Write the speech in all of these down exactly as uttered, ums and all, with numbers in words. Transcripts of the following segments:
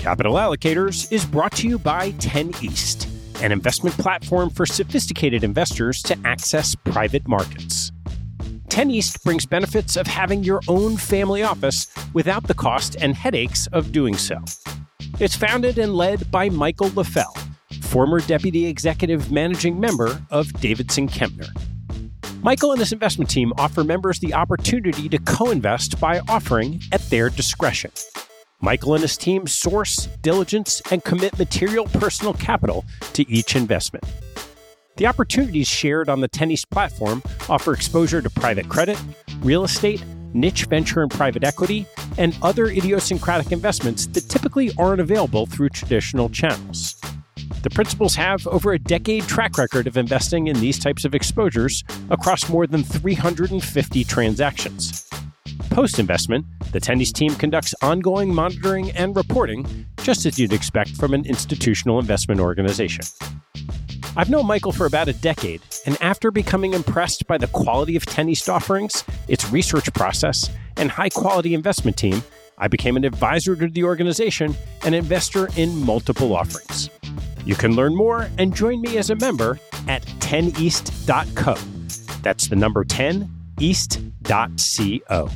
Capital Allocators is brought to you by ten East, an investment platform for sophisticated investors to access private markets. ten East brings benefits of having your own family office without the cost and headaches of doing so. It's founded and led by Michael LaFell, former Deputy Executive Managing Member of Davidson Kempner. Michael and his investment team offer members the opportunity to co-invest by offering at their discretion. Michael and his team source, diligence, and commit material personal capital to each investment. The opportunities shared on the ten East platform offer exposure to private credit, real estate, niche venture and private equity, and other idiosyncratic investments that typically aren't available through traditional channels. The principals have over a decade track record of investing in these types of exposures across more than three hundred fifty transactions. Post-investment, the ten East team conducts ongoing monitoring and reporting, just as you'd expect from an institutional investment organization. I've known Michael for about a decade, and after becoming impressed by the quality of ten East offerings, its research process, and high-quality investment team, I became an advisor to the organization and investor in multiple offerings. You can learn more and join me as a member at ten east dot co. That's the number ten east dot co.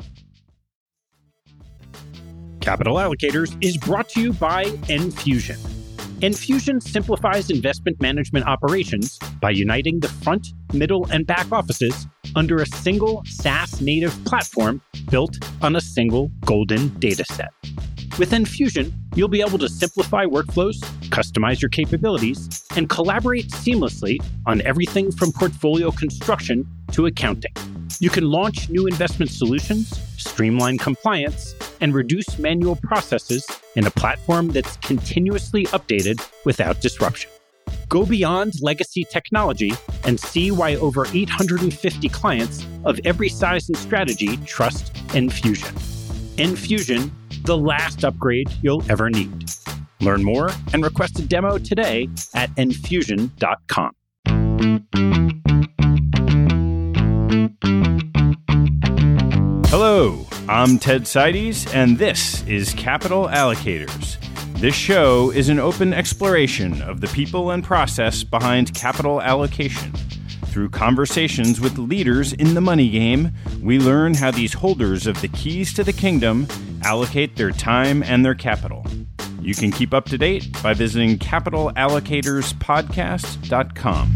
Capital Allocators is brought to you by Enfusion. Enfusion simplifies investment management operations by uniting the front, middle, and back offices under a single SaaS-native platform built on a single golden data set. With Enfusion, you'll be able to simplify workflows, customize your capabilities, and collaborate seamlessly on everything from portfolio construction to accounting. You can launch new investment solutions, streamline compliance, and reduce manual processes in a platform that's continuously updated without disruption. Go beyond legacy technology and see why over eight hundred fifty clients of every size and strategy trust Enfusion. Enfusion, the last upgrade you'll ever need. Learn more and request a demo today at enfusion dot com. Hello, I'm Ted Seides, and this is Capital Allocators. This show is an open exploration of the people and process behind capital allocation. Through conversations with leaders in the money game, we learn how these holders of the keys to the kingdom allocate their time and their capital. You can keep up to date by visiting capital allocators podcast dot com.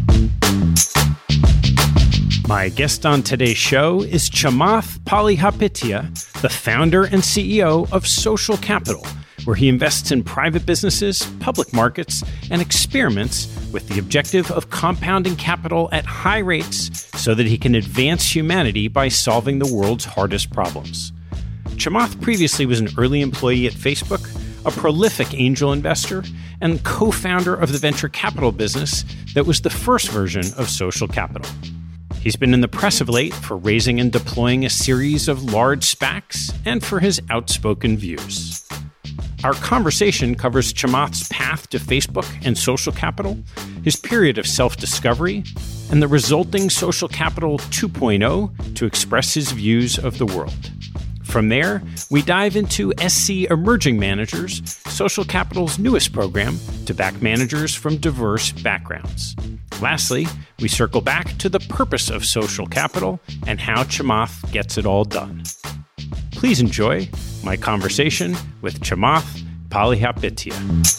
My guest on today's show is Chamath Palihapitiya, the founder and C E O of Social Capital, where he invests in private businesses, public markets, and experiments with the objective of compounding capital at high rates so that he can advance humanity by solving the world's hardest problems. Chamath previously was an early employee at Facebook, a prolific angel investor, and co-founder of the venture capital business that was the first version of Social Capital. He's been in the press of late for raising and deploying a series of large SPACs and for his outspoken views. Our conversation covers Chamath's path to Facebook and Social Capital, his period of self-discovery, and the resulting Social Capital two point oh to express his views of the world. From there, we dive into S C Emerging Managers, Social Capital's newest program, to back managers from diverse backgrounds. Lastly, we circle back to the purpose of Social Capital and how Chamath gets it all done. Please enjoy my conversation with Chamath Palihapitiya.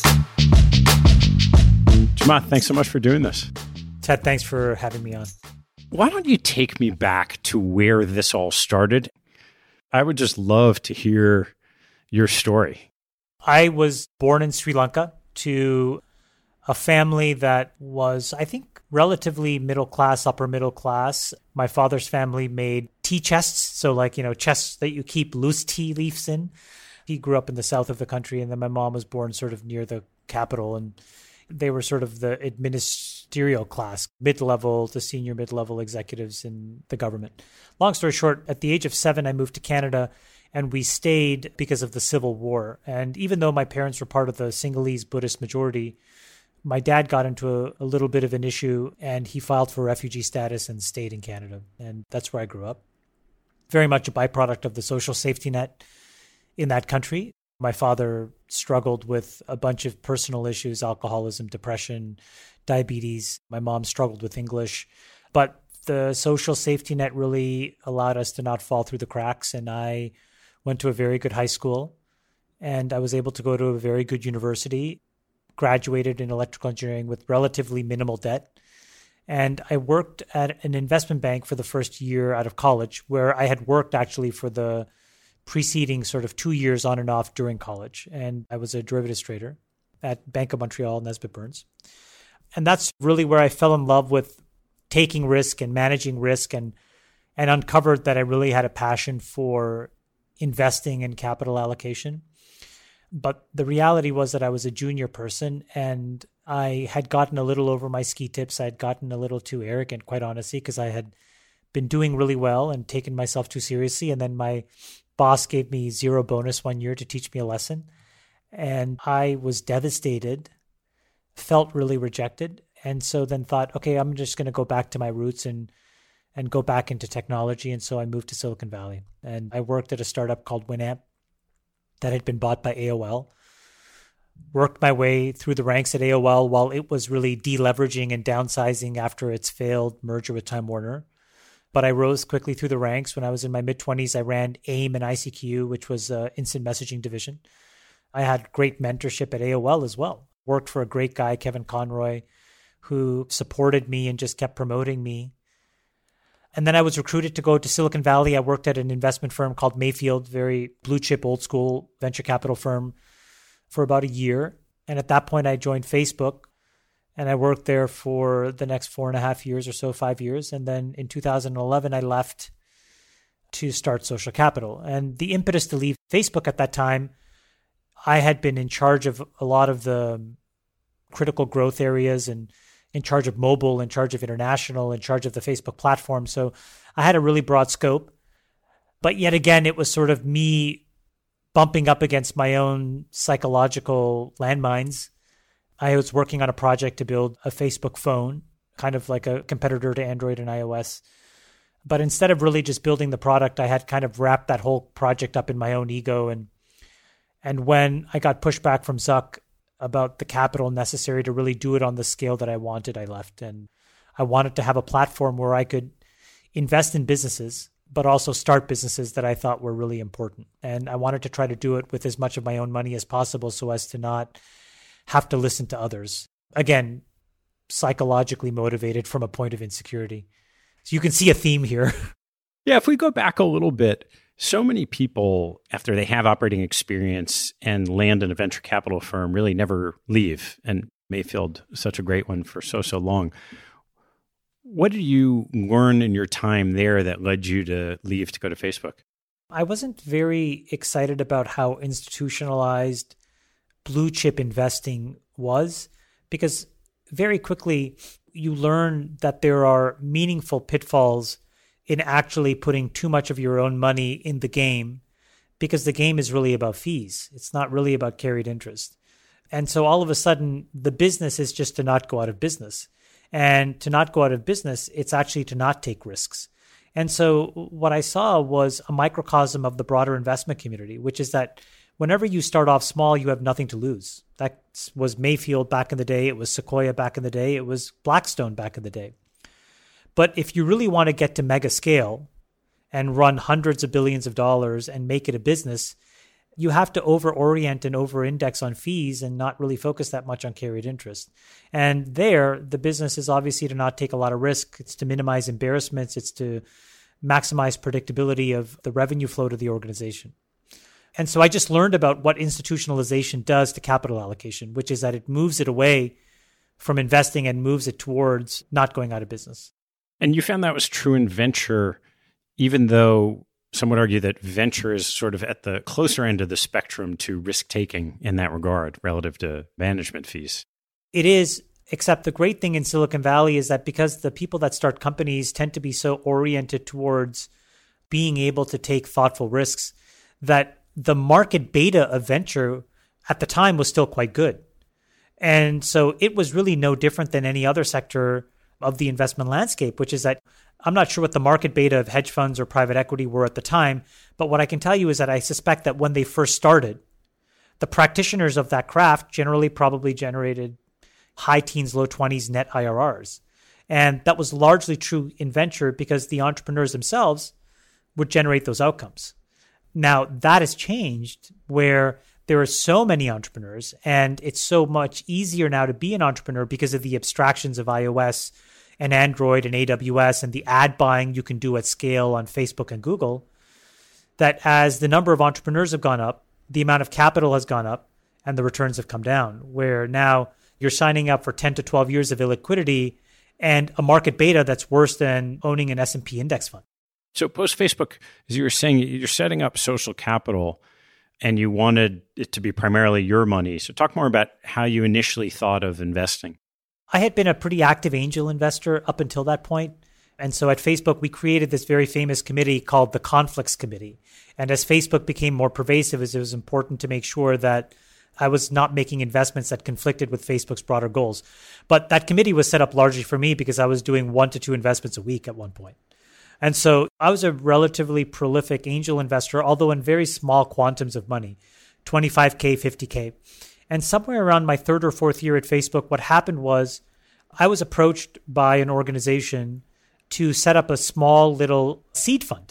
Chamath, thanks so much for doing this. Ted, thanks for having me on. Why don't you take me back to where this all started? I would just love to hear your story. I was born in Sri Lanka to a family that was, I think, relatively middle class, upper middle class. My father's family made tea chests, so like, you know, chests that you keep loose tea leaves in. He grew up in the south of the country, and then my mom was born sort of near the capital, and they were sort of the ministerial class, mid-level to senior mid-level executives in the government. Long story short, at the age of seven, I moved to Canada, and we stayed because of the Civil War. And even though my parents were part of the Sinhalese Buddhist majority, my dad got into a, a little bit of an issue, and he filed for refugee status and stayed in Canada. And that's where I grew up. Very much a byproduct of the social safety net in that country. My father struggled with a bunch of personal issues, alcoholism, depression, diabetes. My mom struggled with English. But the social safety net really allowed us to not fall through the cracks. And I went to a very good high school, and I was able to go to a very good university, graduated in electrical engineering with relatively minimal debt. And I worked at an investment bank for the first year out of college, where I had worked actually for the preceding sort of two years on and off during college. And I was a derivatives trader at Bank of Montreal, Nesbitt Burns. And that's really where I fell in love with taking risk and managing risk, and and uncovered that I really had a passion for investing and capital allocation. But the reality was that I was a junior person, and I had gotten a little over my ski tips. I had gotten a little too arrogant, quite honestly, because I had been doing really well and taken myself too seriously. And then my boss gave me zero bonus one year to teach me a lesson. And I was devastated, felt really rejected. And so then thought, okay, I'm just going to go back to my roots and and go back into technology. And so I moved to Silicon Valley. And I worked at a startup called Winamp that had been bought by A O L. Worked my way through the ranks at A O L while it was really deleveraging and downsizing after its failed merger with Time Warner. But I rose quickly through the ranks. When I was in my mid-twenties, I ran AIM and I C Q, which was an instant messaging division. I had great mentorship at A O L as well. Worked for a great guy, Kevin Conroy, who supported me and just kept promoting me. And then I was recruited to go to Silicon Valley. I worked at an investment firm called Mayfield, very blue chip, old school venture capital firm, for about a year. And at that point, I joined Facebook, and I worked there for the next four and a half years or so, five years. And then in two thousand eleven, I left to start Social Capital. And the impetus to leave Facebook at that time, I had been in charge of a lot of the critical growth areas and in charge of mobile, in charge of international, in charge of the Facebook platform. So I had a really broad scope. But yet again, it was sort of me bumping up against my own psychological landmines. I was working on a project to build a Facebook phone, kind of like a competitor to Android and iOS. But instead of really just building the product, I had kind of wrapped that whole project up in my own ego. And and when I got pushback from Zuck about the capital necessary to really do it on the scale that I wanted, I left. And I wanted to have a platform where I could invest in businesses, but also start businesses that I thought were really important. And I wanted to try to do it with as much of my own money as possible so as to not have to listen to others. Again, psychologically motivated from a point of insecurity. So you can see a theme here. Yeah, if we go back a little bit, so many people, after they have operating experience and land in a venture capital firm, really never leave. And Mayfield, such a great one for so, so long. What did you learn in your time there that led you to leave to go to Facebook? I wasn't very excited about how institutionalized blue chip investing was, because very quickly you learn that there are meaningful pitfalls in actually putting too much of your own money in the game, because the game is really about fees. It's not really about carried interest. And so all of a sudden, the business is just to not go out of business. And to not go out of business, it's actually to not take risks. And so what I saw was a microcosm of the broader investment community, which is that whenever you start off small, you have nothing to lose. That was Mayfield back in the day. It was Sequoia back in the day. It was Blackstone back in the day. But if you really want to get to mega scale and run hundreds of billions of dollars and make it a business, you have to over-orient and over-index on fees and not really focus that much on carried interest. And there, the business is obviously to not take a lot of risk. It's to minimize embarrassments. It's to maximize predictability of the revenue flow to the organization. And so I just learned about what institutionalization does to capital allocation, which is that it moves it away from investing and moves it towards not going out of business. And you found that was true in venture, even though some would argue that venture is sort of at the closer end of the spectrum to risk-taking in that regard relative to management fees. It is, except the great thing in Silicon Valley is that because the people that start companies tend to be so oriented towards being able to take thoughtful risks, that the market beta of venture at the time was still quite good. And so it was really no different than any other sector of the investment landscape, which is that I'm not sure what the market beta of hedge funds or private equity were at the time, but what I can tell you is that I suspect that when they first started, the practitioners of that craft generally probably generated high teens, low twenties net I R Rs. And that was largely true in venture because the entrepreneurs themselves would generate those outcomes. Now, that has changed where there are so many entrepreneurs, and it's so much easier now to be an entrepreneur because of the abstractions of iOS and Android and A W S and the ad buying you can do at scale on Facebook and Google, that as the number of entrepreneurs have gone up, the amount of capital has gone up and the returns have come down, where now you're signing up for ten to twelve years of illiquidity and a market beta that's worse than owning an S and P index fund. So post-Facebook, as you were saying, you're setting up Social Capital and you wanted it to be primarily your money. So talk more about how you initially thought of investing. I had been a pretty active angel investor up until that point. And so at Facebook, we created this very famous committee called the Conflicts Committee. And as Facebook became more pervasive, it was important to make sure that I was not making investments that conflicted with Facebook's broader goals. But that committee was set up largely for me because I was doing one to two investments a week at one point. And so I was a relatively prolific angel investor, although in very small quantums of money, twenty-five K, fifty K. And somewhere around my third or fourth year at Facebook, what happened was I was approached by an organization to set up a small little seed fund.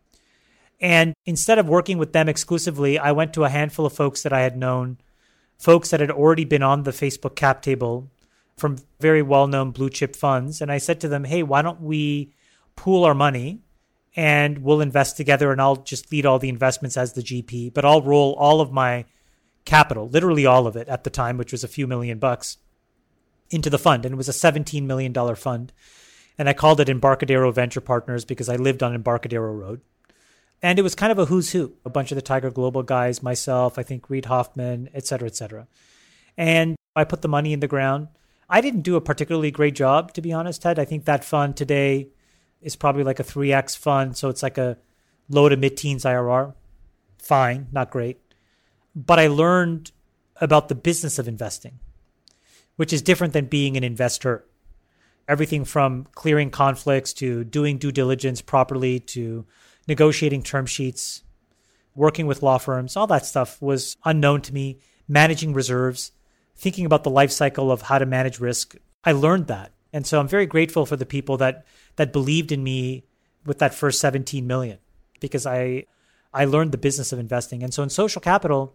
And instead of working with them exclusively, I went to a handful of folks that I had known, folks that had already been on the Facebook cap table from very well-known blue chip funds. And I said to them, hey, why don't we pool our money and we'll invest together and I'll just lead all the investments as the G P, but I'll roll all of my capital, literally all of it at the time, which was a few million bucks, into the fund. And it was a seventeen million dollars fund. And I called it Embarcadero Venture Partners because I lived on Embarcadero Road. And it was kind of a who's who, a bunch of the Tiger Global guys, myself, I think Reid Hoffman, et cetera, et cetera. And I put the money in the ground. I didn't do a particularly great job, to be honest, Ted. I think that fund today is probably like a three X fund. So it's like a low to mid-teens I R R. Fine, not great. But I learned about the business of investing, which is different than being an investor. Everything from clearing conflicts to doing due diligence properly to negotiating term sheets, working with law firms, all that stuff was unknown to me. Managing reserves, thinking about the life cycle of how to manage risk. I learned that. And so I'm very grateful for the people that that believed in me with that first seventeen million because I I learned the business of investing. And so in Social Capital,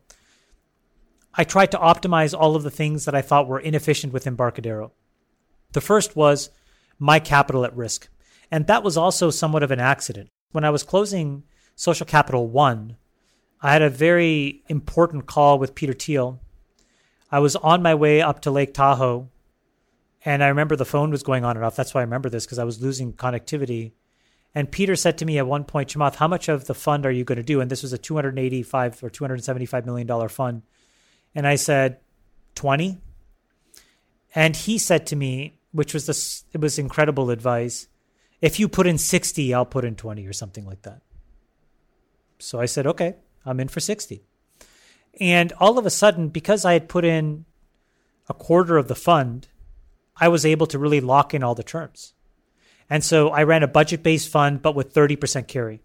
I tried to optimize all of the things that I thought were inefficient with Embarcadero. The first was my capital at risk. And that was also somewhat of an accident. When I was closing Social Capital One, I had a very important call with Peter Thiel. I was on my way up to Lake Tahoe, and I remember the phone was going on and off. That's why I remember this, because I was losing connectivity. And Peter said to me at one point, Chamath, how much of the fund are you going to do? And this was a two hundred eighty-five or two hundred seventy-five million dollars fund. And I said, twenty. And he said to me, which was this, it was incredible advice, if you put in sixty, I'll put in twenty or something like that. So I said, okay, I'm in for sixty. And all of a sudden, because I had put in a quarter of the fund, I was able to really lock in all the terms. And so I ran a budget-based fund, but with thirty percent carry.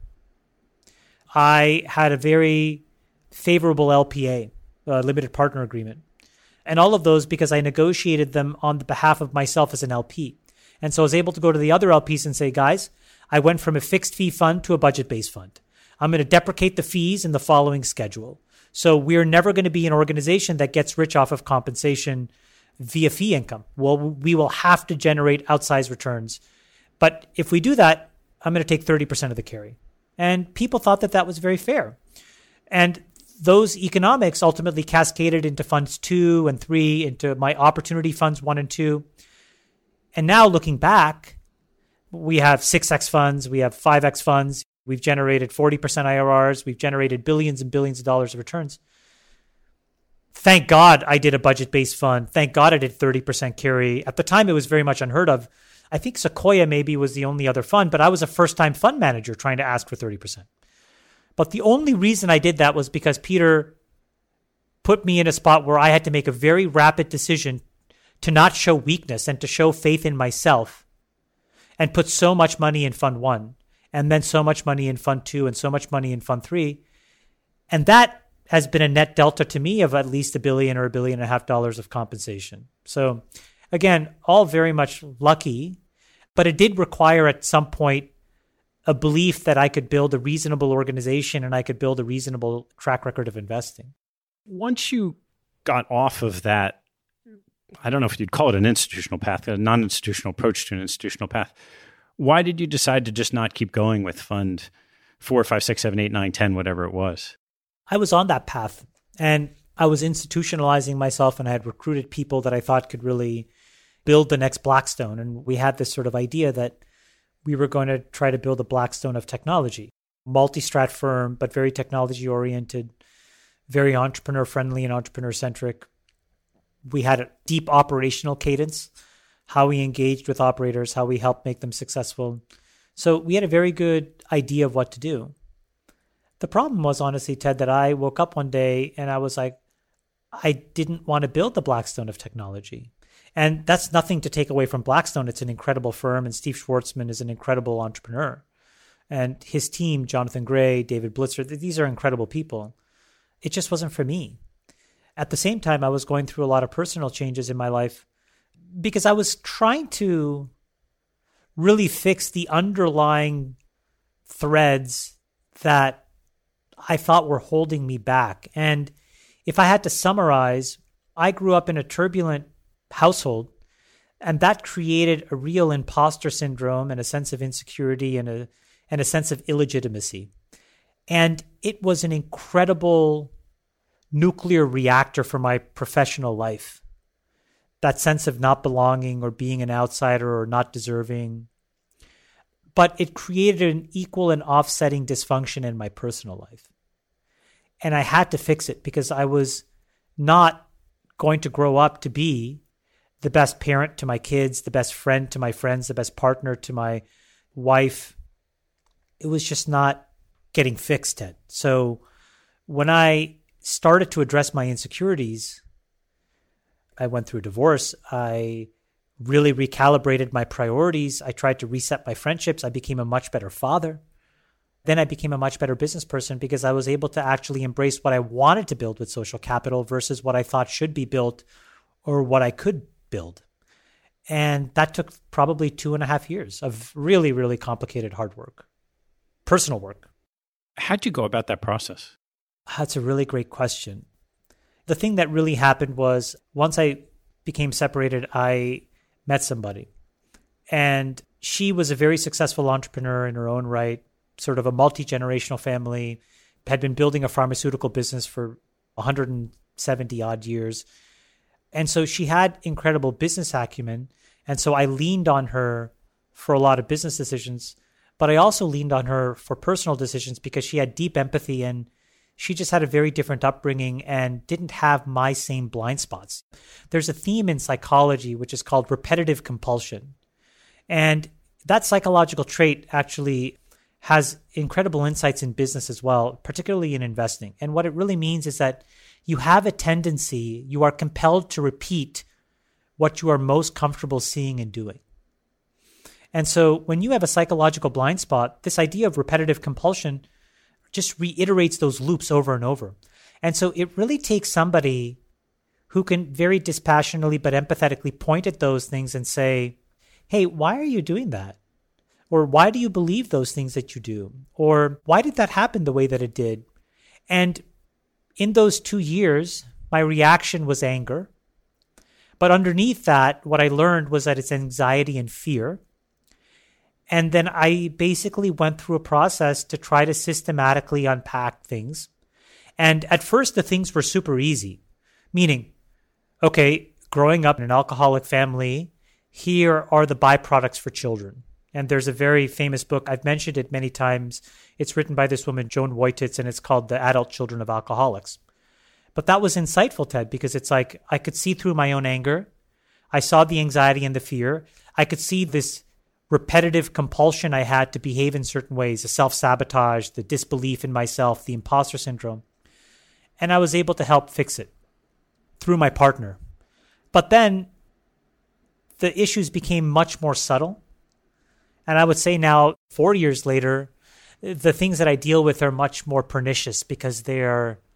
I had a very favorable L P A, a limited partner agreement. And all of those because I negotiated them on the behalf of myself as an L P. And so I was able to go to the other L Ps and say, guys, I went from a fixed fee fund to a budget-based fund. I'm going to deprecate the fees in the following schedule. So we're never going to be an organization that gets rich off of compensation via fee income. Well, we will have to generate outsized returns. But if we do that, I'm going to take thirty percent of the carry. And people thought that that was very fair. And those economics ultimately cascaded into funds two and three, into my opportunity funds one and two. And now looking back, we have six X funds, we have five X funds. We've generated forty percent I R Rs. We've generated billions and billions of dollars of returns. Thank God I did a budget-based fund. Thank God I did thirty percent carry. At the time, it was very much unheard of. I think Sequoia maybe was the only other fund, but I was a first-time fund manager trying to ask for thirty percent. But the only reason I did that was because Peter put me in a spot where I had to make a very rapid decision to not show weakness and to show faith in myself and put so much money in fund one and then so much money in fund two and so much money in fund three. And that has been a net delta to me of at least a billion or a billion and a half dollars of compensation. So again, all very much lucky, but it did require at some point a belief that I could build a reasonable organization and I could build a reasonable track record of investing. Once you got off of that, I don't know if you'd call it an institutional path, a non-institutional approach to an institutional path, why did you decide to just not keep going with fund four, five, six, seven, eight, nine, ten, whatever it was? I was on that path and I was institutionalizing myself, and I had recruited people that I thought could really build the next Blackstone. And we had this sort of idea that we were going to try to build a Blackstone of technology, multi-strat firm, but very technology oriented, very entrepreneur friendly and entrepreneur centric. We had a deep operational cadence, how we engaged with operators, how we helped make them successful. So we had a very good idea of what to do. The problem was, honestly, Ted, that I woke up one day and I was like, I didn't want to build the Blackstone of technology. And that's nothing to take away from Blackstone. It's an incredible firm, and Steve Schwartzman is an incredible entrepreneur. And his team, Jonathan Gray, David Blitzer, these are incredible people. It just wasn't for me. At the same time, I was going through a lot of personal changes in my life because I was trying to really fix the underlying threads that I thought were holding me back. And if I had to summarize, I grew up in a turbulent household, and that created a real imposter syndrome and a sense of insecurity and a and a sense of illegitimacy. And it was an incredible nuclear reactor for my professional life. That sense of not belonging or being an outsider or not deserving. But it created an equal and offsetting dysfunction in my personal life. And I had to fix it because I was not going to grow up to be the best parent to my kids, the best friend to my friends, the best partner to my wife. It was just not getting fixed, Ted. So when I started to address my insecurities, I went through a divorce. I really recalibrated my priorities. I tried to reset my friendships. I became a much better father. Then I became a much better business person because I was able to actually embrace what I wanted to build with social capital versus what I thought should be built or what I could build. And that took probably two and a half years of really, really complicated hard work, personal work. How'd you go about that process? That's a really great question. The thing that really happened was once I became separated, I met somebody. And she was a very successful entrepreneur in her own right, sort of a multi-generational family, had been building a pharmaceutical business for one hundred seventy odd years. And so she had incredible business acumen. And so I leaned on her for a lot of business decisions, but I also leaned on her for personal decisions because she had deep empathy and she just had a very different upbringing and didn't have my same blind spots. There's a theme in psychology which is called repetitive compulsion. And that psychological trait actually has incredible insights in business as well, particularly in investing. And what it really means is that you have a tendency, you are compelled to repeat what you are most comfortable seeing and doing. And so when you have a psychological blind spot, this idea of repetitive compulsion just reiterates those loops over and over. And so it really takes somebody who can very dispassionately but empathetically point at those things and say, hey, why are you doing that? Or why do you believe those things that you do? Or why did that happen the way that it did? And in those two years, my reaction was anger. But underneath that, what I learned was that it's anxiety and fear. And then I basically went through a process to try to systematically unpack things. And at first, the things were super easy, meaning, okay, growing up in an alcoholic family, here are the byproducts for children. And there's a very famous book. I've mentioned it many times. It's written by this woman, Joan Woititz, and it's called The Adult Children of Alcoholics. But that was insightful, Ted, because it's like I could see through my own anger. I saw the anxiety and the fear. I could see this repetitive compulsion I had to behave in certain ways, the self-sabotage, the disbelief in myself, the imposter syndrome. And I was able to help fix it through my partner. But then the issues became much more subtle. And I would say now, four years later, the things that I deal with are much more pernicious because they are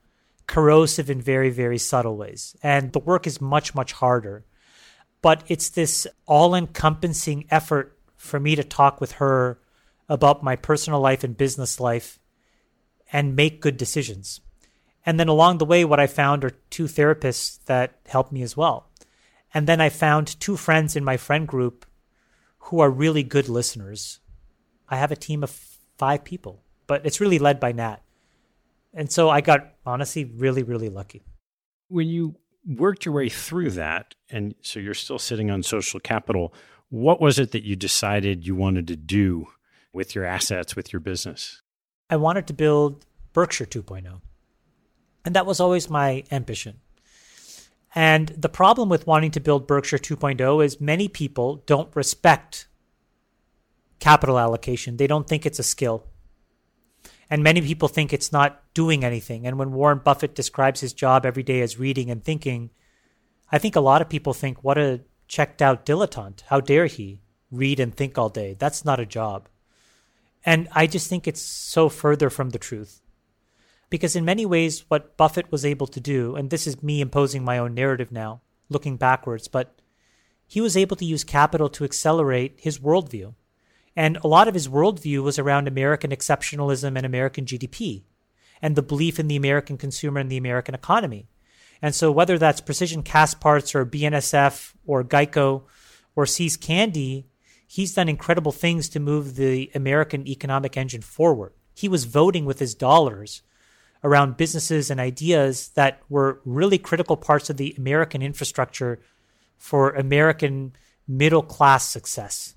corrosive in very, very subtle ways. And the work is much, much harder. But it's this all-encompassing effort for me to talk with her about my personal life and business life and make good decisions. And then along the way, what I found are two therapists that helped me as well. And then I found two friends in my friend group who are really good listeners. I have a team of five people, but it's really led by Nat. And so I got, honestly, really, really lucky. When you worked your way through that, and so you're still sitting on social capital, what was it that you decided you wanted to do with your assets, with your business? I wanted to build Berkshire two point oh. And that was always my ambition. And the problem with wanting to build Berkshire two point oh is many people don't respect capital allocation. They don't think it's a skill. And many people think it's not doing anything. And when Warren Buffett describes his job every day as reading and thinking, I think a lot of people think, what a checked out dilettante. How dare he read and think all day? That's not a job. And I just think it's so further from the truth. Because in many ways, what Buffett was able to do, and this is me imposing my own narrative now, looking backwards, but he was able to use capital to accelerate his worldview. And a lot of his worldview was around American exceptionalism and American G D P and the belief in the American consumer and the American economy. And so whether that's Precision Castparts or B N S F or Geico or See's Candy, he's done incredible things to move the American economic engine forward. He was voting with his dollars around businesses and ideas that were really critical parts of the American infrastructure for American middle-class success.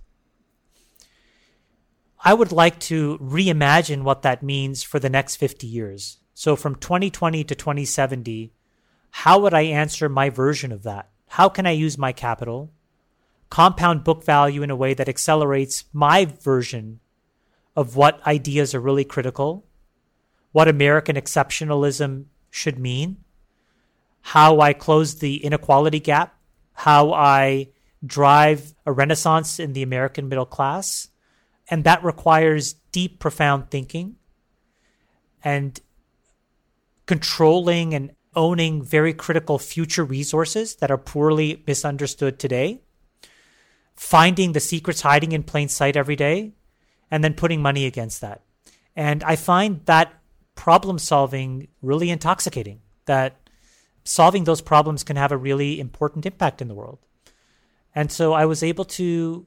I would like to reimagine what that means for the next fifty years. So from twenty twenty to twenty seventy, how would I answer my version of that? How can I use my capital, compound book value in a way that accelerates my version of what ideas are really critical, what American exceptionalism should mean, how I close the inequality gap, how I drive a renaissance in the American middle class? And that requires deep, profound thinking and controlling and owning very critical future resources that are poorly misunderstood today, finding the secrets hiding in plain sight every day, and then putting money against that. And I find that problem solving really intoxicating, that solving those problems can have a really important impact in the world. And so I was able to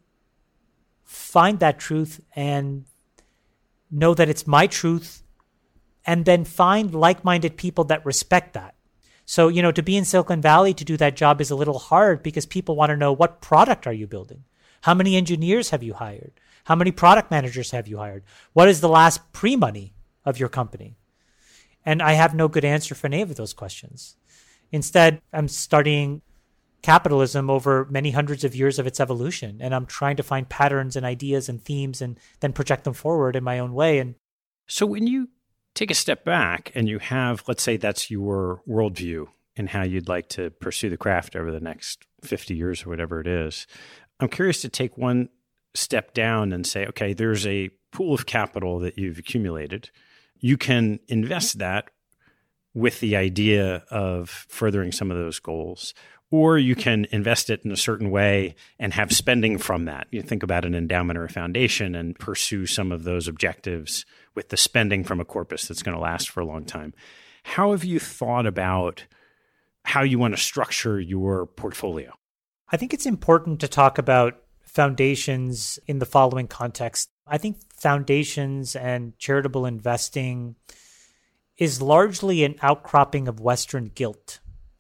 find that truth and know that it's my truth, and then find like-minded people that respect that. So, you know, to be in Silicon Valley to do that job is a little hard because people want to know, what product are you building? How many engineers have you hired? How many product managers have you hired? What is the last pre-money of your company? And I have no good answer for any of those questions. Instead, I'm studying capitalism over many hundreds of years of its evolution. And I'm trying to find patterns and ideas and themes and then project them forward in my own way. And so when you take a step back and you have, let's say that's your worldview and how you'd like to pursue the craft over the next fifty years or whatever it is, I'm curious to take one step down and say, okay, there's a pool of capital that you've accumulated. You can invest that with the idea of furthering some of those goals. Or you can invest it in a certain way and have spending from that. You think about an endowment or a foundation and pursue some of those objectives with the spending from a corpus that's going to last for a long time. How have you thought about how you want to structure your portfolio? I think it's important to talk about foundations in the following context. I think foundations and charitable investing is largely an outcropping of Western guilt.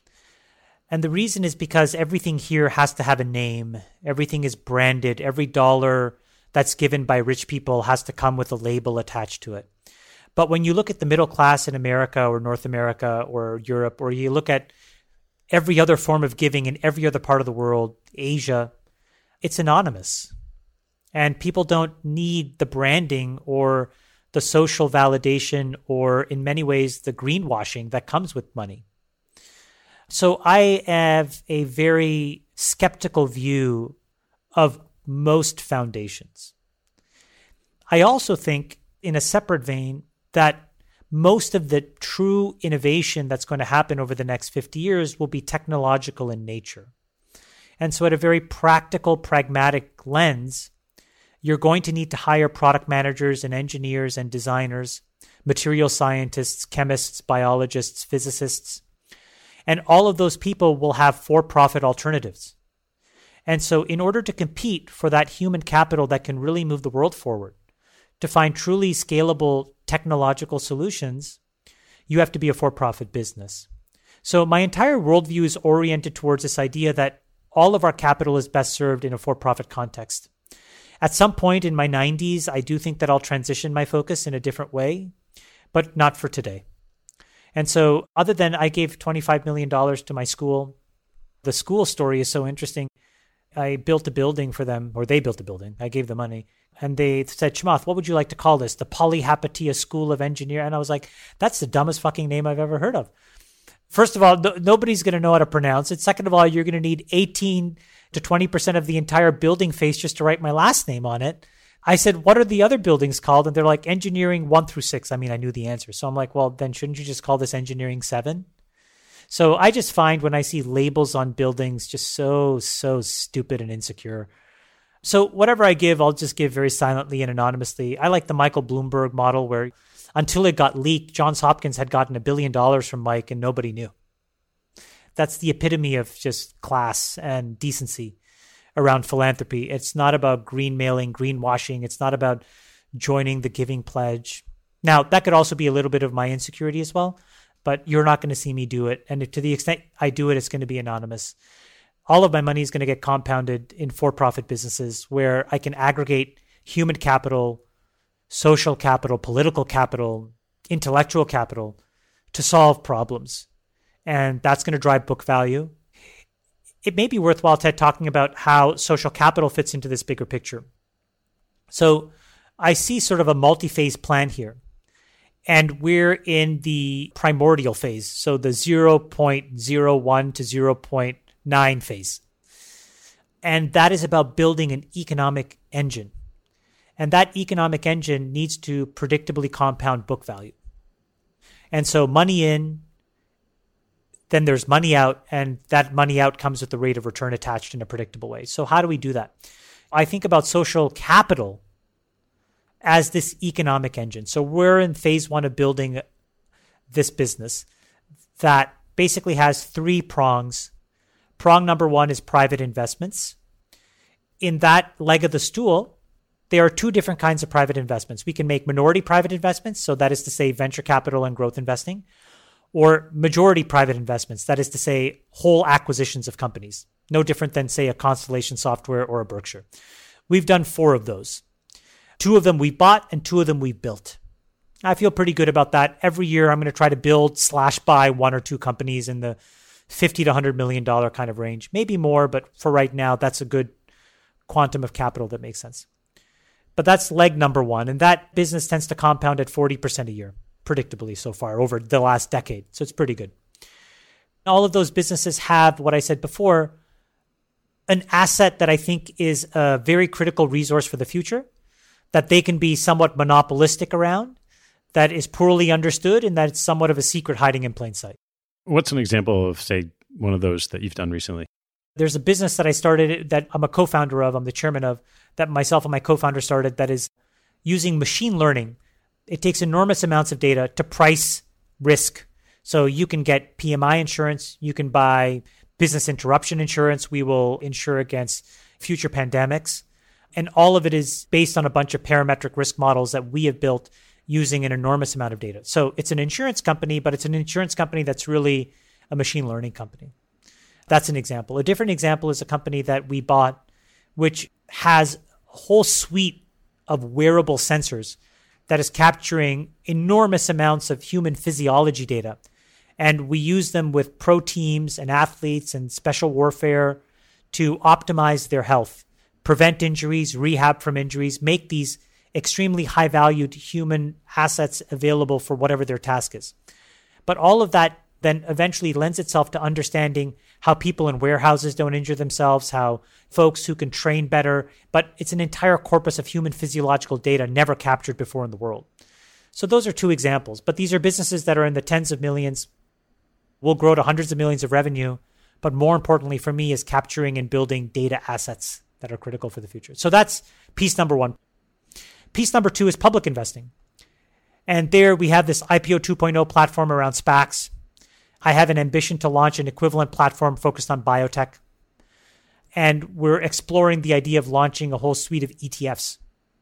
And the reason is because everything here has to have a name. Everything is branded. Every dollar that's given by rich people has to come with a label attached to it. But when you look at the middle class in America or North America or Europe, or you look at every other form of giving in every other part of the world, Asia, it's anonymous. And people don't need the branding or the social validation or, in many ways, the greenwashing that comes with money. So I have a very skeptical view of most foundations. I also think, in a separate vein, that most of the true innovation that's going to happen over the next fifty years will be technological in nature. And so at a very practical, pragmatic lens, you're going to need to hire product managers and engineers and designers, material scientists, chemists, biologists, physicists. And all of those people will have for-profit alternatives. And so in order to compete for that human capital that can really move the world forward, to find truly scalable technological solutions, you have to be a for-profit business. So my entire worldview is oriented towards this idea that all of our capital is best served in a for-profit context. At some point in my nineties, I do think that I'll transition my focus in a different way, but not for today. And so other than I gave twenty-five million dollars to my school, the school story is so interesting. I built a building for them, or they built a building. I gave the money. And they said, Chamath, what would you like to call this? The Polyhapatia School of Engineering. And I was like, that's the dumbest fucking name I've ever heard of. First of all, no, nobody's going to know how to pronounce it. Second of all, you're going to need eighteen to twenty percent of the entire building face just to write my last name on it. I said, what are the other buildings called? And they're like, engineering one through six. I mean, I knew the answer. So I'm like, well, then shouldn't you just call this engineering seven? So I just find when I see labels on buildings just so, so stupid and insecure. So whatever I give, I'll just give very silently and anonymously. I like the Michael Bloomberg model where until it got leaked, Johns Hopkins had gotten a billion dollars from Mike and nobody knew. That's the epitome of just class and decency around philanthropy. It's not about green mailing, greenwashing. It's not about joining the Giving Pledge. Now, that could also be a little bit of my insecurity as well, but you're not going to see me do it. And to the extent I do it, it's going to be anonymous. All of my money is going to get compounded in for-profit businesses where I can aggregate human capital, social capital, political capital, intellectual capital to solve problems. And that's going to drive book value. It may be worthwhile, Ted, talking about how social capital fits into this bigger picture. So I see sort of a multi-phase plan here. And we're in the primordial phase, so the zero point zero one to zero point nine phase. And that is about building an economic engine. And that economic engine needs to predictably compound book value. And so money in, then there's money out, and that money out comes with the rate of return attached in a predictable way. So how do we do that? I think about social capital as this economic engine. So we're in phase one of building this business that basically has three prongs. Prong number one is private investments. In that leg of the stool, there are two different kinds of private investments. We can make minority private investments, so that is to say venture capital and growth investing, or majority private investments, that is to say whole acquisitions of companies, no different than, say, a Constellation Software or a Berkshire. We've done four of those. Two of them we bought and two of them we built. I feel pretty good about that. Every year I'm going to try to build slash buy one or two companies in the fifty to one hundred million dollars kind of range, maybe more, but for right now, that's a good quantum of capital that makes sense. But that's leg number one. And that business tends to compound at forty percent a year, predictably so far over the last decade. So it's pretty good. All of those businesses have, what I said before, an asset that I think is a very critical resource for the future, that they can be somewhat monopolistic around, that is poorly understood, and that it's somewhat of a secret hiding in plain sight. What's an example of, say, one of those that you've done recently? There's a business that I started that I'm a co-founder of, I'm the chairman of, that myself and my co-founder started that is using machine learning. It takes enormous amounts of data to price risk. So you can get P M I insurance, you can buy business interruption insurance, we will insure against future pandemics. And all of it is based on a bunch of parametric risk models that we have built using an enormous amount of data. So it's an insurance company, but it's an insurance company that's really a machine learning company. That's an example. A different example is a company that we bought, which has a whole suite of wearable sensors that is capturing enormous amounts of human physiology data. And we use them with pro teams and athletes and special warfare to optimize their health, prevent injuries, rehab from injuries, make these extremely high-valued human assets available for whatever their task is. But all of that then eventually lends itself to understanding how people in warehouses don't injure themselves, how folks who can train better, but it's an entire corpus of human physiological data never captured before in the world. So those are two examples. But these are businesses that are in the tens of millions, will grow to hundreds of millions of revenue. But more importantly for me is capturing and building data assets that are critical for the future. So that's piece number one. Piece number two is public investing. And there we have this I P O two point oh platform around SPACs. I have an ambition to launch an equivalent platform focused on biotech. And we're exploring the idea of launching a whole suite of E T Fs.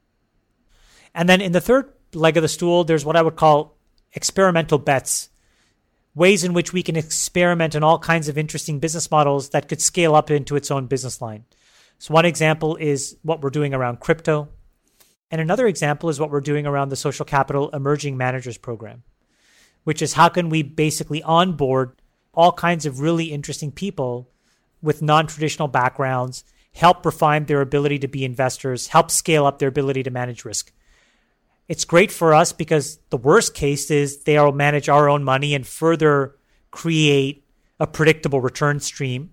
And then in the third leg of the stool, there's what I would call experimental bets, ways in which we can experiment in all kinds of interesting business models that could scale up into its own business line. So one example is what we're doing around crypto. And another example is what we're doing around the Social Capital Emerging Managers Program, which is how can we basically onboard all kinds of really interesting people with non-traditional backgrounds, help refine their ability to be investors, help scale up their ability to manage risk. It's great for us because the worst case is they'll manage our own money and further create a predictable return stream.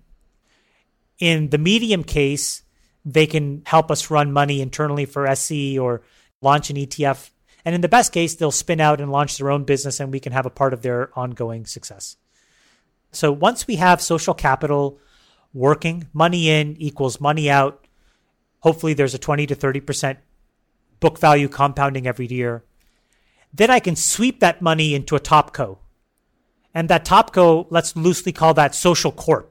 In the medium case, they can help us run money internally for S C or launch an E T F. And in the best case, they'll spin out and launch their own business and we can have a part of their ongoing success. So once we have social capital working, money in equals money out, hopefully there's a twenty to thirty percent book value compounding every year. Then I can sweep that money into a topco. And that topco, let's loosely call that social corp.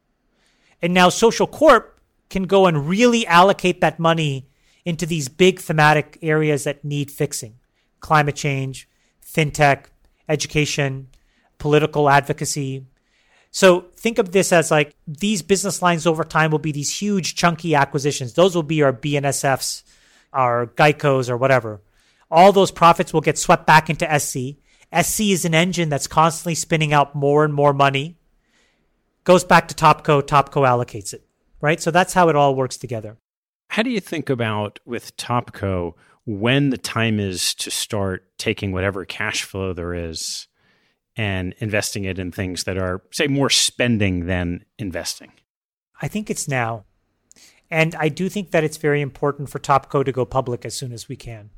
And now social corp can go and really allocate that money into these big thematic areas that need fixing. Climate change, fintech, education, political advocacy. So think of this as like these business lines over time will be these huge chunky acquisitions. Those will be our B N S Fs, our Geicos or whatever. All those profits will get swept back into S C. S C is an engine that's constantly spinning out more and more money. Goes back to Topco, Topco allocates it, right? So that's how it all works together. How do you think about with Topco when the time is to start taking whatever cash flow there is and investing it in things that are, say, more spending than investing? I think it's now. And I do think that it's very important for Topco to go public as soon as we can.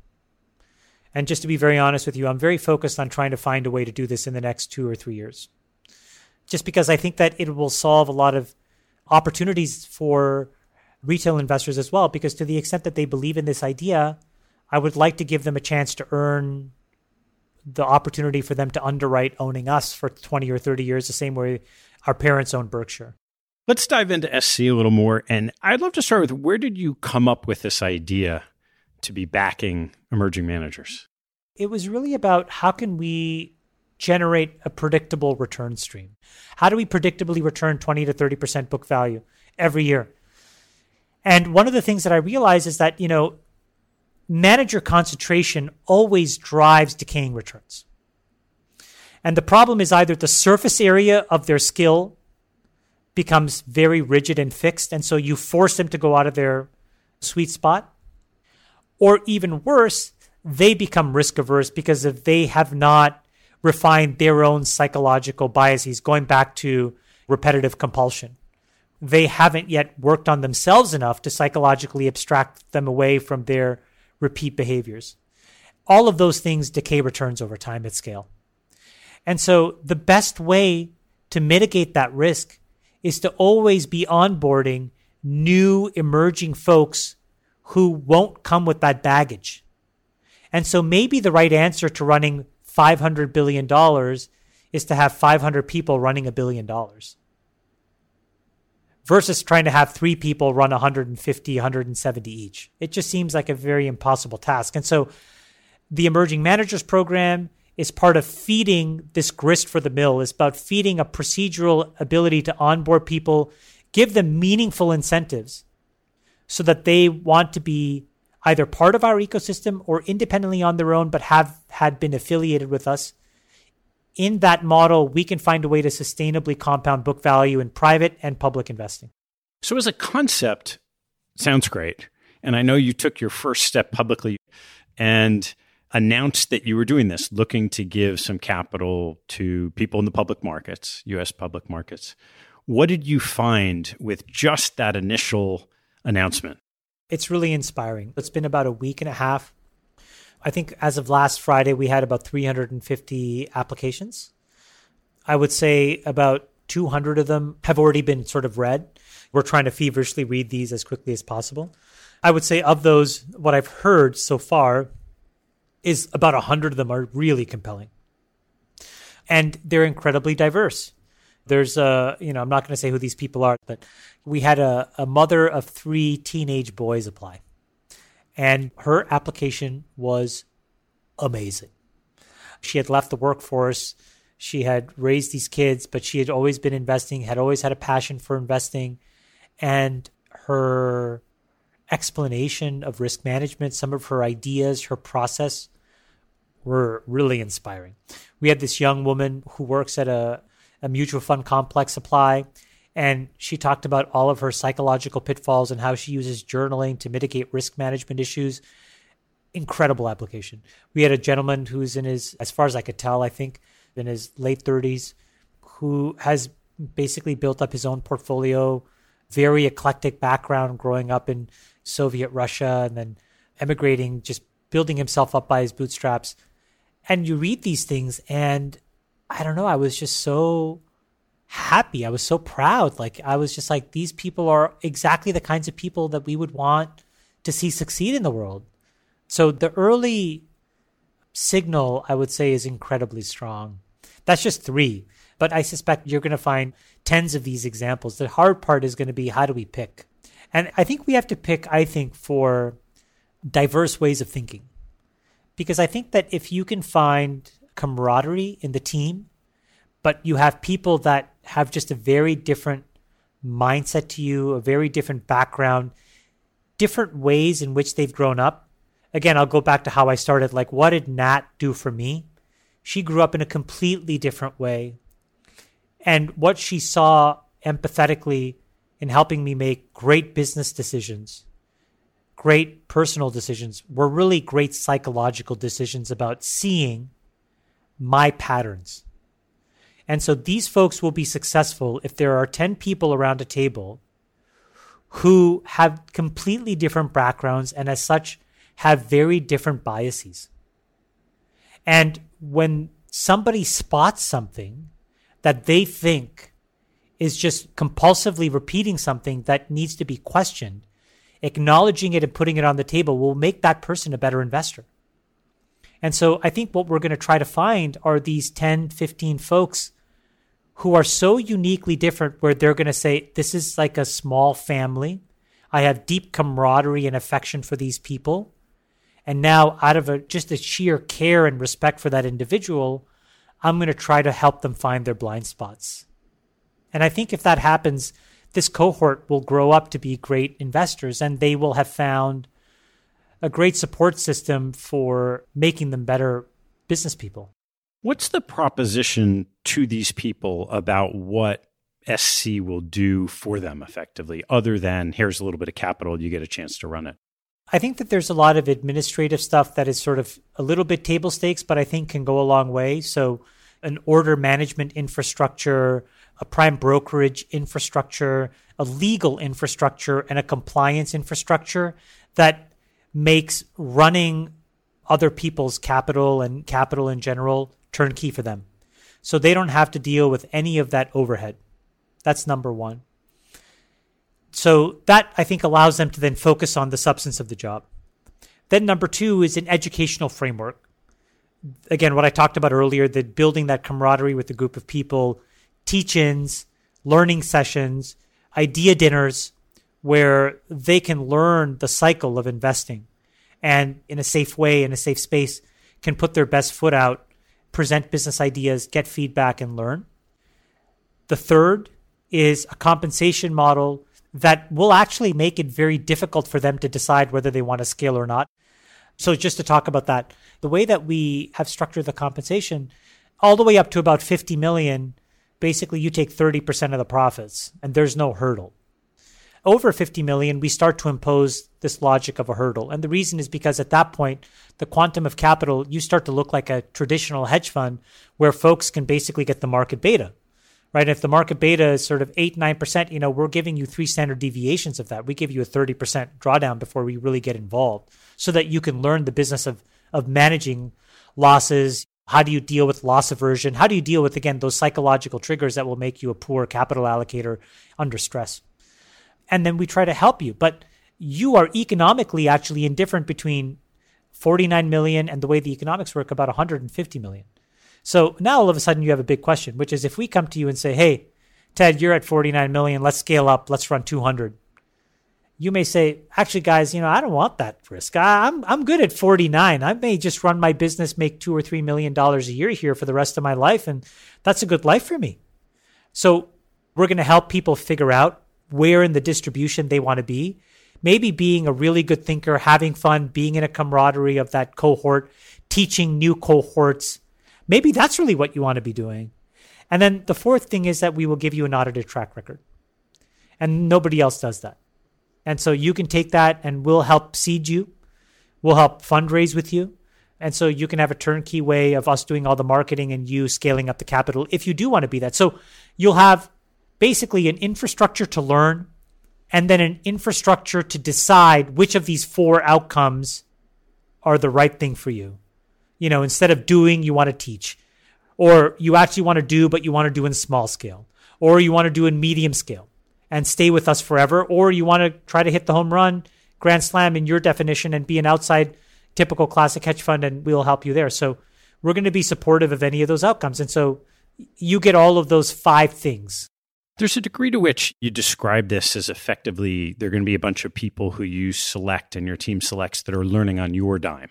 And just to be very honest with you, I'm very focused on trying to find a way to do this in the next two or three years. Just because I think that it will solve a lot of opportunities for retail investors as well, because to the extent that they believe in this idea, I would like to give them a chance to earn the opportunity for them to underwrite owning us for twenty or thirty years, the same way our parents owned Berkshire. Let's dive into S C a little more. And I'd love to start with, where did you come up with this idea to be backing emerging managers? It was really about how can we generate a predictable return stream? How do we predictably return twenty to thirty percent book value every year? And one of the things that I realized is that, you know, manager concentration always drives decaying returns. And the problem is either the surface area of their skill becomes very rigid and fixed, and so you force them to go out of their sweet spot, or even worse, they become risk averse because if they have not refined their own psychological biases, going back to repetitive compulsion. They haven't yet worked on themselves enough to psychologically abstract them away from their repeat behaviors. All of those things decay returns over time at scale. And so the best way to mitigate that risk is to always be onboarding new emerging folks who won't come with that baggage. And so maybe the right answer to running five hundred billion dollars is to have five hundred people running a billion dollars versus trying to have three people run one hundred fifty, one hundred seventy each. It just seems like a very impossible task. And so the Emerging Managers Program is part of feeding this grist for the mill. It's about feeding a procedural ability to onboard people, give them meaningful incentives so that they want to be either part of our ecosystem or independently on their own, but have had been affiliated with us. In that model, we can find a way to sustainably compound book value in private and public investing. So as a concept, sounds great. And I know you took your first step publicly and announced that you were doing this, looking to give some capital to people in the public markets, U S public markets. What did you find with just that initial announcement? It's really inspiring. It's been about a week and a half I think as of last Friday, we had about three hundred fifty applications. I would say about two hundred of them have already been sort of read. We're trying to feverishly read these as quickly as possible. I would say of those, what I've heard so far is about one hundred of them are really compelling. And they're incredibly diverse. There's a, you know, I'm not going to say who these people are, but we had a, a mother of three teenage boys apply. And her application was amazing. She had left the workforce. She had raised these kids, but she had always been investing, had always had a passion for investing. And her explanation of risk management, some of her ideas, her process were really inspiring. We had this young woman who works at a, a mutual fund complex apply, and she talked about all of her psychological pitfalls and how she uses journaling to mitigate risk management issues. Incredible application. We had a gentleman who's in his, as far as I could tell, I think, in his late thirties, who has basically built up his own portfolio, very eclectic background, growing up in Soviet Russia and then emigrating, just building himself up by his bootstraps. And you read these things and I don't know, I was just so happy. I was so proud. Like, I was just like, these people are exactly the kinds of people that we would want to see succeed in the world. So the early signal, I would say, is incredibly strong. That's just three, but I suspect you're going to find tens of these examples. The hard part is going to be, how do we pick? And I think we have to pick, I think, for diverse ways of thinking. Because I think that if you can find camaraderie in the team, but you have people that have just a very different mindset to you, a very different background, different ways in which they've grown up. Again, I'll go back to how I started. Like, what did Nat do for me? She grew up in a completely different way. And what she saw empathetically in helping me make great business decisions, great personal decisions, were really great psychological decisions about seeing my patterns. And so these folks will be successful if there are ten people around a table who have completely different backgrounds and as such have very different biases. And when somebody spots something that they think is just compulsively repeating something that needs to be questioned, acknowledging it and putting it on the table will make that person a better investor. And so I think what we're going to try to find are these ten, fifteen folks who are so uniquely different where they're going to say, this is like a small family. I have deep camaraderie and affection for these people. And now out of a, just a sheer care and respect for that individual, I'm going to try to help them find their blind spots. And I think if that happens, this cohort will grow up to be great investors and they will have found a great support system for making them better business people. What's the proposition to these people about what S C will do for them effectively, other than here's a little bit of capital, you get a chance to run it? I think that there's a lot of administrative stuff that is sort of a little bit table stakes, but I think can go a long way. So an order management infrastructure, a prime brokerage infrastructure, a legal infrastructure, and a compliance infrastructure that makes running other people's capital and capital in general turnkey for them. So they don't have to deal with any of that overhead. That's number one. So that, I think, allows them to then focus on the substance of the job. Then number two is an educational framework. Again, what I talked about earlier, that building that camaraderie with a group of people, teach-ins, learning sessions, idea dinners, where they can learn the cycle of investing and in a safe way, in a safe space, can put their best foot out, present business ideas, get feedback, and learn. The third is a compensation model that will actually make it very difficult for them to decide whether they want to scale or not. So just to talk about that, the way that we have structured the compensation, all the way up to about fifty million, basically you take thirty percent of the profits and there's no hurdle. Over fifty million, we start to impose this logic of a hurdle. And the reason is because at that point, the quantum of capital, you start to look like a traditional hedge fund where folks can basically get the market beta. Right? If the market beta is sort of eight, nine percent, you know, we're giving you three standard deviations of that. We give you a thirty percent drawdown before we really get involved so that you can learn the business of, of managing losses. How do you deal with loss aversion? How do you deal with, again, those psychological triggers that will make you a poor capital allocator under stress? And then we try to help you. But you are economically actually indifferent between forty-nine million and the way the economics work, about one hundred fifty million. So now all of a sudden you have a big question, which is if we come to you and say, hey, Ted, you're at forty-nine million. Let's scale up. Let's run two hundred. You may say, actually, guys, you know, I don't want that risk. I, I'm I'm good at forty-nine. I may just run my business, make two or three million dollars a year here for the rest of my life, and that's a good life for me. So we're going to help people figure out where in the distribution they want to be. Maybe being a really good thinker, having fun, being in a camaraderie of that cohort, teaching new cohorts. Maybe that's really what you want to be doing. And then the fourth thing is that we will give you an audited track record. And nobody else does that. And so you can take that and we'll help seed you. We'll help fundraise with you. And so you can have a turnkey way of us doing all the marketing and you scaling up the capital if you do want to be that. So you'll have basically an infrastructure to learn and then an infrastructure to decide which of these four outcomes are the right thing for you. You know, instead of doing, you want to teach. Or you actually want to do, but you want to do in small scale. Or you want to do in medium scale and stay with us forever. Or you want to try to hit the home run, grand slam in your definition and be an outside typical classic hedge fund, and we'll help you there. So we're going to be supportive of any of those outcomes. And so you get all of those five things. There's a degree to which you describe this as effectively there are going to be a bunch of people who you select and your team selects that are learning on your dime.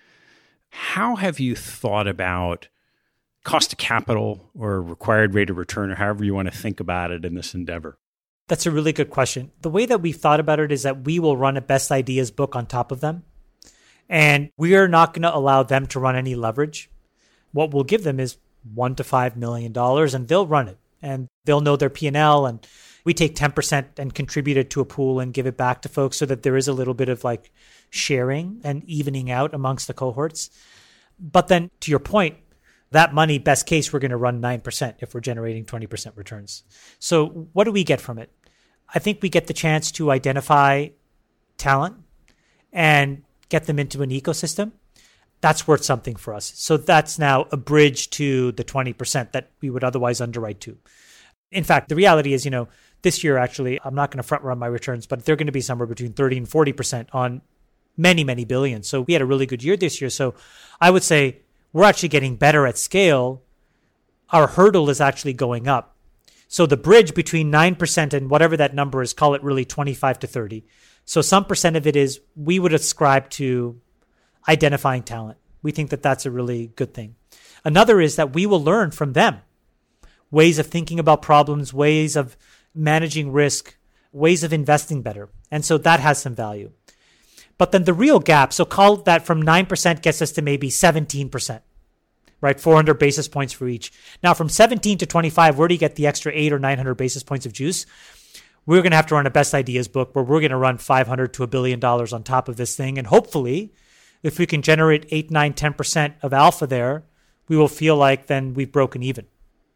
How have you thought about cost of capital or required rate of return, or however you want to think about it in this endeavor? That's a really good question. The way that we've thought about it is that we will run a best ideas book on top of them. And we are not going to allow them to run any leverage. What we'll give them is one to five million dollars, and they'll run it. And they'll know their P and L, and we take ten percent and contribute it to a pool and give it back to folks so that there is a little bit of like sharing and evening out amongst the cohorts. But then to your point, that money, best case, we're going to run nine percent if we're generating twenty percent returns. So what do we get from it? I think we get the chance to identify talent and get them into an ecosystem. That's worth something for us. So that's now a bridge to the twenty percent that we would otherwise underwrite to. In fact, the reality is, you know, this year, actually, I'm not going to front run my returns, but they're going to be somewhere between thirty and forty percent on many, many billions. So we had a really good year this year. So I would say we're actually getting better at scale. Our hurdle is actually going up. So the bridge between nine percent and whatever that number is, call it really twenty-five to thirty. So some percent of it is we would ascribe to identifying talent. We think that that's a really good thing. Another is that we will learn from them ways of thinking about problems, ways of managing risk, ways of investing better. And so that has some value. But then the real gap, so call that from nine percent gets us to maybe seventeen percent, right? four hundred basis points for each. Now from seventeen to twenty-five, where do you get the extra eight or nine hundred basis points of juice? We're going to have to run a best ideas book where we're going to run five hundred to a billion dollars on top of this thing. And hopefully, if we can generate eight, nine, ten percent of alpha there, we will feel like then we've broken even.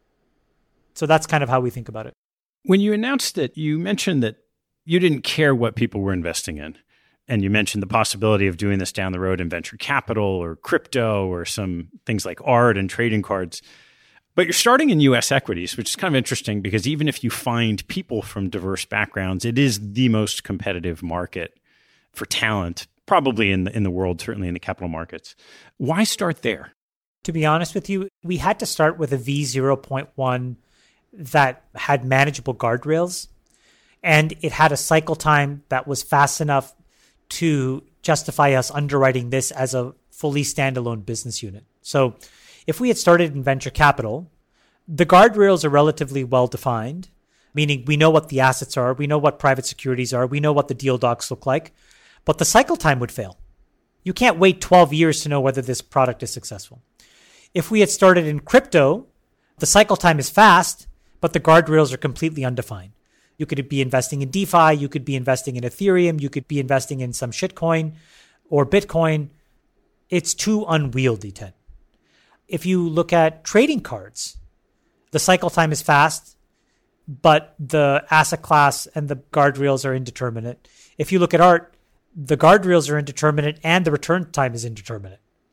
So that's kind of how we think about it. When you announced it, you mentioned that you didn't care what people were investing in. And you mentioned the possibility of doing this down the road in venture capital or crypto or some things like art and trading cards. But you're starting in U S equities, which is kind of interesting because even if you find people from diverse backgrounds, it is the most competitive market for talent, probably in the, in the world, certainly in the capital markets. Why start there? To be honest with you, we had to start with a V zero point one that had manageable guardrails, and it had a cycle time that was fast enough to justify us underwriting this as a fully standalone business unit. So if we had started in venture capital, the guardrails are relatively well-defined, meaning we know what the assets are, we know what private securities are, we know what the deal docs look like, but the cycle time would fail. You can't wait twelve years to know whether this product is successful. If we had started in crypto, the cycle time is fast, but the guardrails are completely undefined. You could be investing in DeFi, you could be investing in Ethereum, you could be investing in some shitcoin or Bitcoin. It's too unwieldy, Ted. If you look at trading cards, the cycle time is fast, but the asset class and the guardrails are indeterminate. If you look at art, the guardrails are indeterminate and the return time is indeterminate.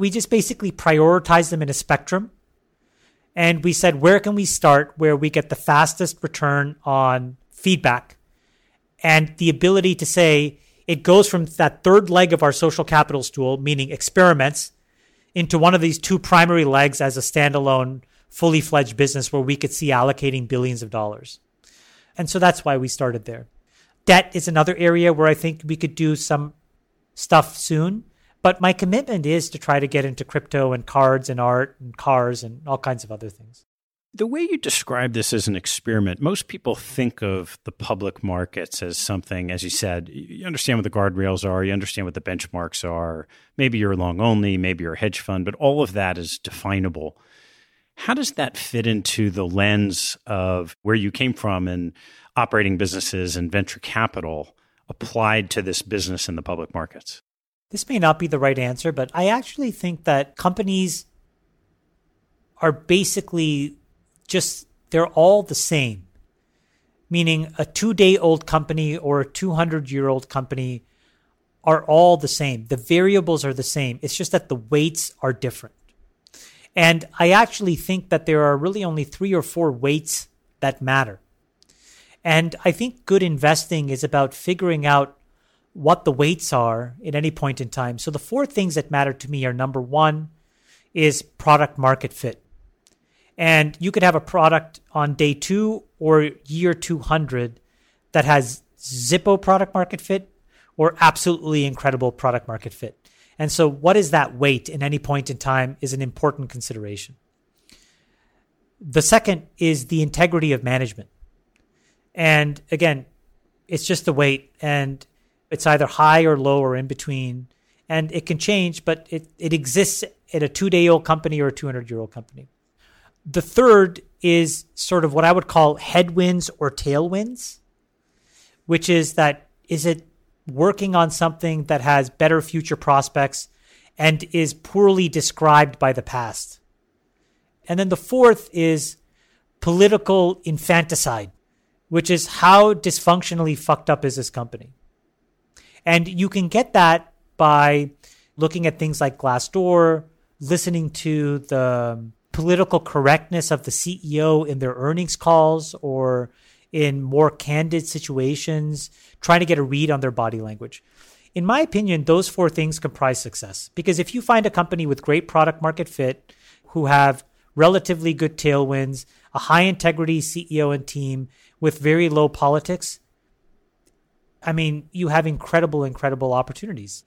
We just basically prioritized them in a spectrum. And we said, where can we start where we get the fastest return on feedback? And the ability to say it goes from that third leg of our social capital stool, meaning experiments, into one of these two primary legs as a standalone, fully fledged business where we could see allocating billions of dollars. And so that's why we started there. Debt is another area where I think we could do some stuff soon. But my commitment is to try to get into crypto and cards and art and cars and all kinds of other things. The way you describe this as an experiment, most people think of the public markets as something, as you said, you understand what the guardrails are, you understand what the benchmarks are. Maybe you're long only, maybe you're a hedge fund, but all of that is definable. How does that fit into the lens of where you came from in operating businesses and venture capital applied to this business in the public markets? This may not be the right answer, but I actually think that companies are basically just, they're all the same. Meaning a two-day-old company or a two hundred year old company are all the same. The variables are the same. It's just that the weights are different. And I actually think that there are really only three or four weights that matter. And I think good investing is about figuring out what the weights are at any point in time. So the four things that matter to me are, number one is product market fit. And you could have a product on day two or year two hundred that has Zippo product market fit or absolutely incredible product market fit. And so what is that weight in any point in time is an important consideration. The second is the integrity of management. And again, it's just the weight, and it's either high or low or in between, and it can change, but it, it exists at a two-day-old company or a two hundred year old company. The third is sort of what I would call headwinds or tailwinds, which is that, is it working on something that has better future prospects and is poorly described by the past? And then the fourth is political infanticide, which is how dysfunctionally fucked up is this company? And you can get that by looking at things like Glassdoor, listening to the political correctness of the C E O in their earnings calls or in more candid situations, trying to get a read on their body language. In my opinion, those four things comprise success. Because if you find a company with great product market fit, who have relatively good tailwinds, a high integrity C E O and team with very low politics, I mean, you have incredible, incredible opportunities.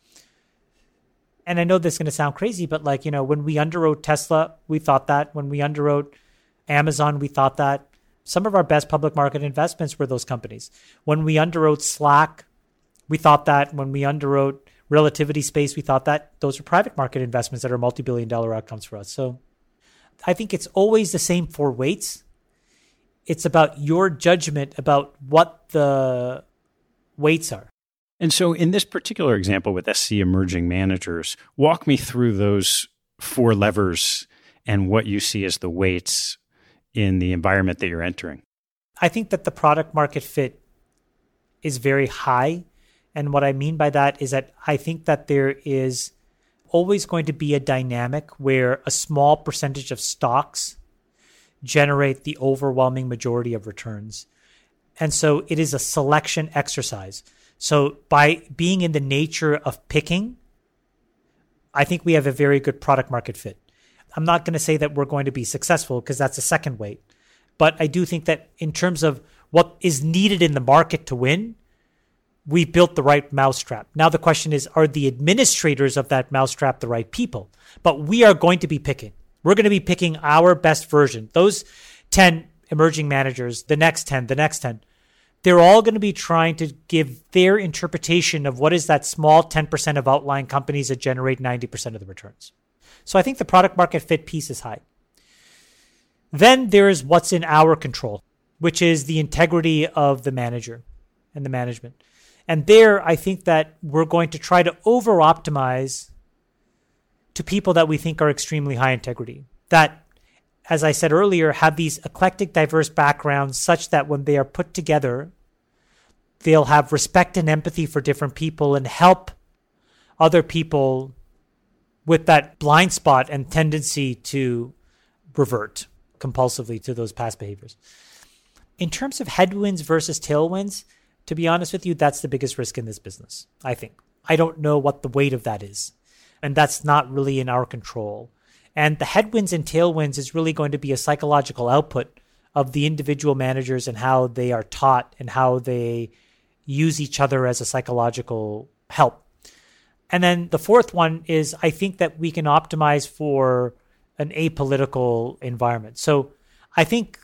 And I know this is going to sound crazy, but like, you know, when we underwrote Tesla, we thought that. When we underwrote Amazon, we thought that. Some of our best public market investments were those companies. When we underwrote Slack, we thought that. When we underwrote Relativity Space, we thought that. Those are private market investments that are multi-billion dollar outcomes for us. So I think it's always the same four weights. It's about your judgment about what the weights are. And so in this particular example with S C Emerging Managers, walk me through those four levers and what you see as the weights in the environment that you're entering. I think that the product market fit is very high. And what I mean by that is that I think that there is always going to be a dynamic where a small percentage of stocks generate the overwhelming majority of returns. And so it is a selection exercise. So by being in the nature of picking, I think we have a very good product market fit. I'm not going to say that we're going to be successful because that's a second weight. But I do think that in terms of what is needed in the market to win, we built the right mousetrap. Now the question is, are the administrators of that mousetrap the right people? But we are going to be picking. We're going to be picking our best version. Those ten emerging managers, the next ten, the next ten, they're all going to be trying to give their interpretation of what is that small ten percent of outlying companies that generate ninety percent of the returns. So I think the product market fit piece is high. Then there is what's in our control, which is the integrity of the manager and the management. And there, I think that we're going to try to over-optimize to people that we think are extremely high integrity, that, as I said earlier, have these eclectic, diverse backgrounds such that when they are put together, they'll have respect and empathy for different people and help other people with that blind spot and tendency to revert compulsively to those past behaviors. In terms of headwinds versus tailwinds, to be honest with you, that's the biggest risk in this business, I think. I don't know what the weight of that is. And that's not really in our control. And the headwinds and tailwinds is really going to be a psychological output of the individual managers and how they are taught and how they use each other as a psychological help. And then the fourth one is I think that we can optimize for an apolitical environment. So I think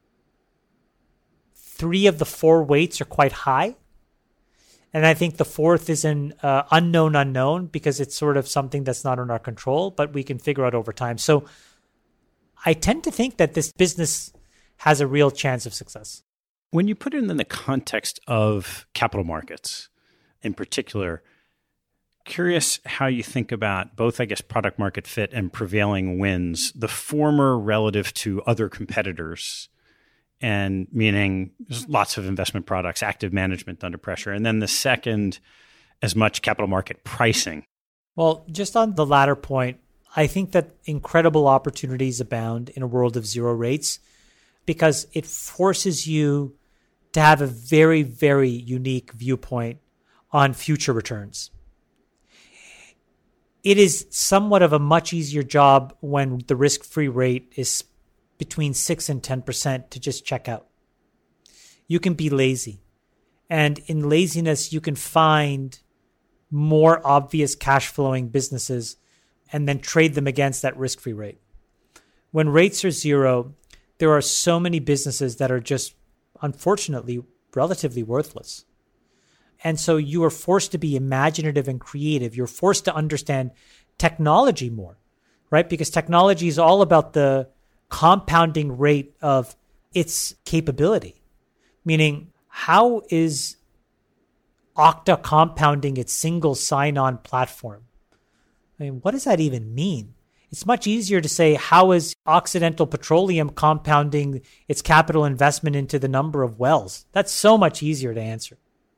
three of the four weights are quite high. And I think the fourth is an uh, unknown unknown because it's sort of something that's not in our control, but we can figure out over time. So I tend to think that this business has a real chance of success. When you put it in the context of capital markets in particular, curious how you think about both, I guess, product market fit and prevailing winds, the former relative to other competitors, and meaning there's lots of investment products, active management under pressure. And then the second, as much capital market pricing. Well, just on the latter point, I think that incredible opportunities abound in a world of zero rates because it forces you to have a very, very unique viewpoint on future returns. It is somewhat of a much easier job when the risk-free rate is between six and ten percent to just check out. You can be lazy. And in laziness, you can find more obvious cash flowing businesses and then trade them against that risk-free rate. When rates are zero, there are so many businesses that are just, unfortunately, relatively worthless. And so you are forced to be imaginative and creative. You're forced to understand technology more, right? Because technology is all about the compounding rate of its capability. Meaning, how is Okta compounding its single sign-on platform? I mean, what does that even mean? It's much easier to say, how is Occidental Petroleum compounding its capital investment into the number of wells? That's so much easier to answer.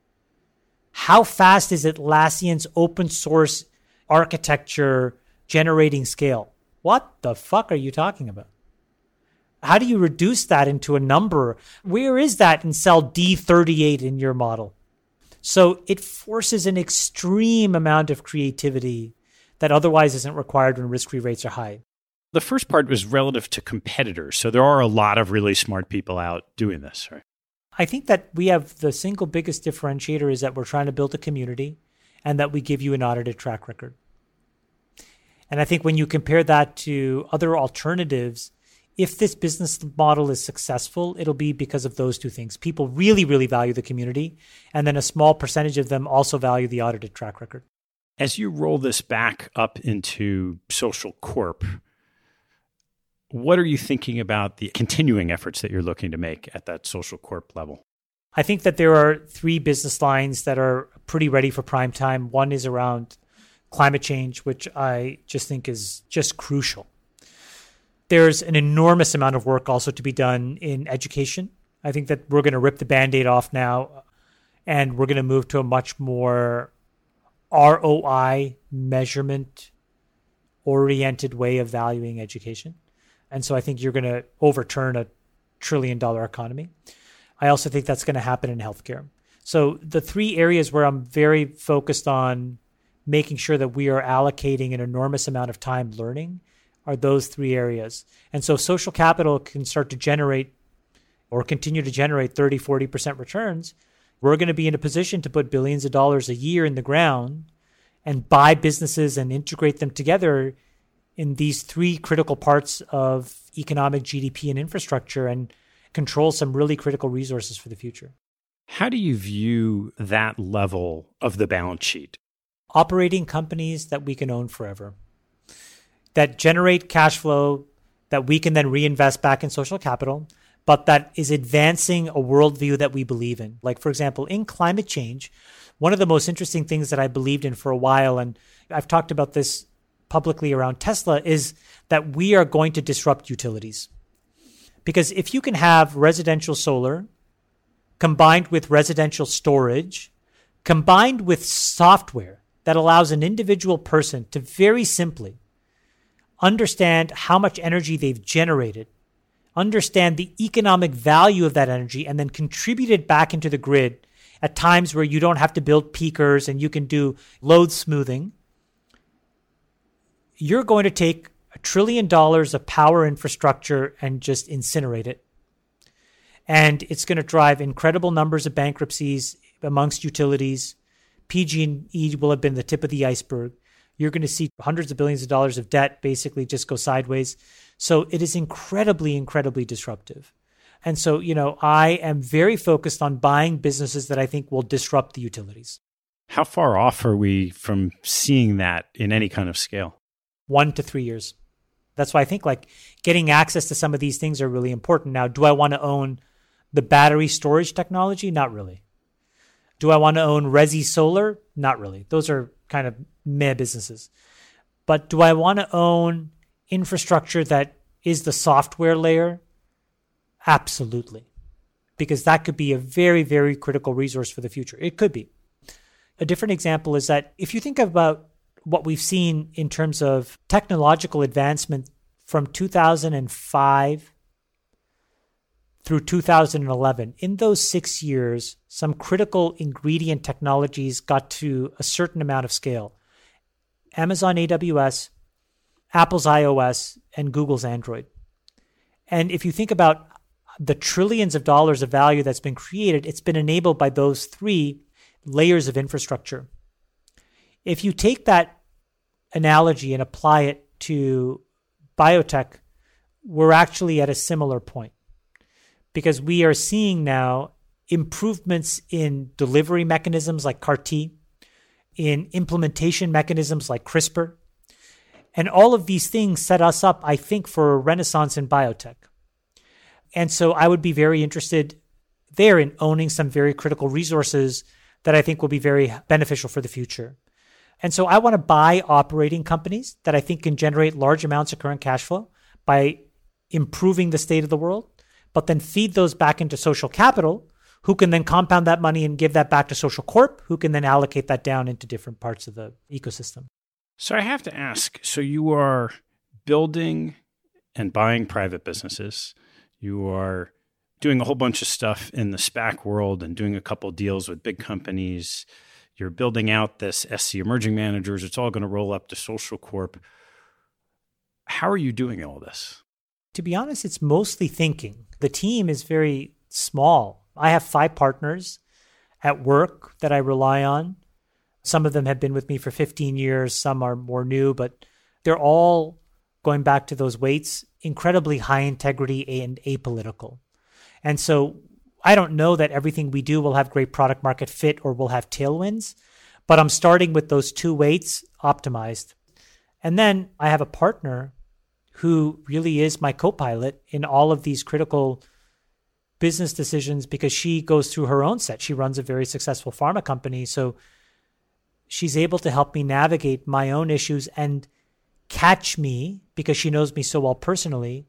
How fast is Atlassian's open source architecture generating scale? What the fuck are you talking about? How do you reduce that into a number? Where is that in cell D thirty-eight in your model? So it forces an extreme amount of creativity that otherwise isn't required when risk-free rates are high. The first part was relative to competitors. So there are a lot of really smart people out doing this, right? I think that we have the single biggest differentiator is that we're trying to build a community and that we give you an audited track record. And I think when you compare that to other alternatives, if this business model is successful, it'll be because of those two things. People really, really value the community, and then a small percentage of them also value the audited track record. As you roll this back up into Social Corp, what are you thinking about the continuing efforts that you're looking to make at that Social Corp level? I think that there are three business lines that are pretty ready for prime time. One is around climate change, which I just think is just crucial. There's an enormous amount of work also to be done in education. I think that we're going to rip the Band-Aid off now, and we're going to move to a much more R O I measurement-oriented way of valuing education. And so I think you're going to overturn a trillion dollar economy. I also think that's going to happen in healthcare. So the three areas where I'm very focused on making sure that we are allocating an enormous amount of time learning are those three areas. And so social capital can start to generate or continue to generate thirty, forty percent returns. We're going to be in a position to put billions of dollars a year in the ground and buy businesses and integrate them together in these three critical parts of economic G D P and infrastructure and control some really critical resources for the future. How do you view that level of the balance sheet? Operating companies that we can own forever, that generate cash flow that we can then reinvest back in social capital, but that is advancing a worldview that we believe in. Like, for example, in climate change, one of the most interesting things that I believed in for a while, and I've talked about this publicly around Tesla, is that we are going to disrupt utilities. Because if you can have residential solar combined with residential storage, combined with software that allows an individual person to very simply understand how much energy they've generated, understand the economic value of that energy, and then contribute it back into the grid at times where you don't have to build peakers and you can do load smoothing, you're going to take a trillion dollars of power infrastructure and just incinerate it. And it's going to drive incredible numbers of bankruptcies amongst utilities. P G and E will have been the tip of the iceberg. You're going to see hundreds of billions of dollars of debt basically just go sideways. So it is incredibly, incredibly disruptive. And so, you know, I am very focused on buying businesses that I think will disrupt the utilities. How far off are we from seeing that in any kind of scale? One to three years. That's why I think like getting access to some of these things are really important. Now, do I want to own the battery storage technology? Not really. Do I want to own Resi Solar? Not really. Those are kind of meh businesses. But do I want to own infrastructure that is the software layer? Absolutely. Because that could be a very, very critical resource for the future. It could be. A different example is that if you think about what we've seen in terms of technological advancement from two thousand five through two thousand eleven, in those six years, some critical ingredient technologies got to a certain amount of scale. Amazon A W S, Apple's iOS, and Google's Android. And if you think about the trillions of dollars of value that's been created, it's been enabled by those three layers of infrastructure. If you take that analogy and apply it to biotech, we're actually at a similar point because we are seeing now improvements in delivery mechanisms like C A R T, in implementation mechanisms like CRISPR. And all of these things set us up, I think, for a renaissance in biotech. And so I would be very interested there in owning some very critical resources that I think will be very beneficial for the future. And so I want to buy operating companies that I think can generate large amounts of current cash flow by improving the state of the world, but then feed those back into social capital, who can then compound that money and give that back to social corp, who can then allocate that down into different parts of the ecosystem. So I have to ask, so you are building and buying private businesses. You are doing a whole bunch of stuff in the SPAC world and doing a couple deals with big companies. You're building out this S C Emerging Managers. It's all going to roll up to Social Corp. How are you doing all this? To be honest, it's mostly thinking. The team is very small. I have five partners at work that I rely on. Some of them have been with me for fifteen years. Some are more new, but they're all, going back to those weights, incredibly high integrity and apolitical. And so I don't know that everything we do will have great product market fit or will have tailwinds, but I'm starting with those two weights optimized. And then I have a partner who really is my co-pilot in all of these critical business decisions because she goes through her own set. She runs a very successful pharma company. So she's able to help me navigate my own issues and catch me, because she knows me so well personally,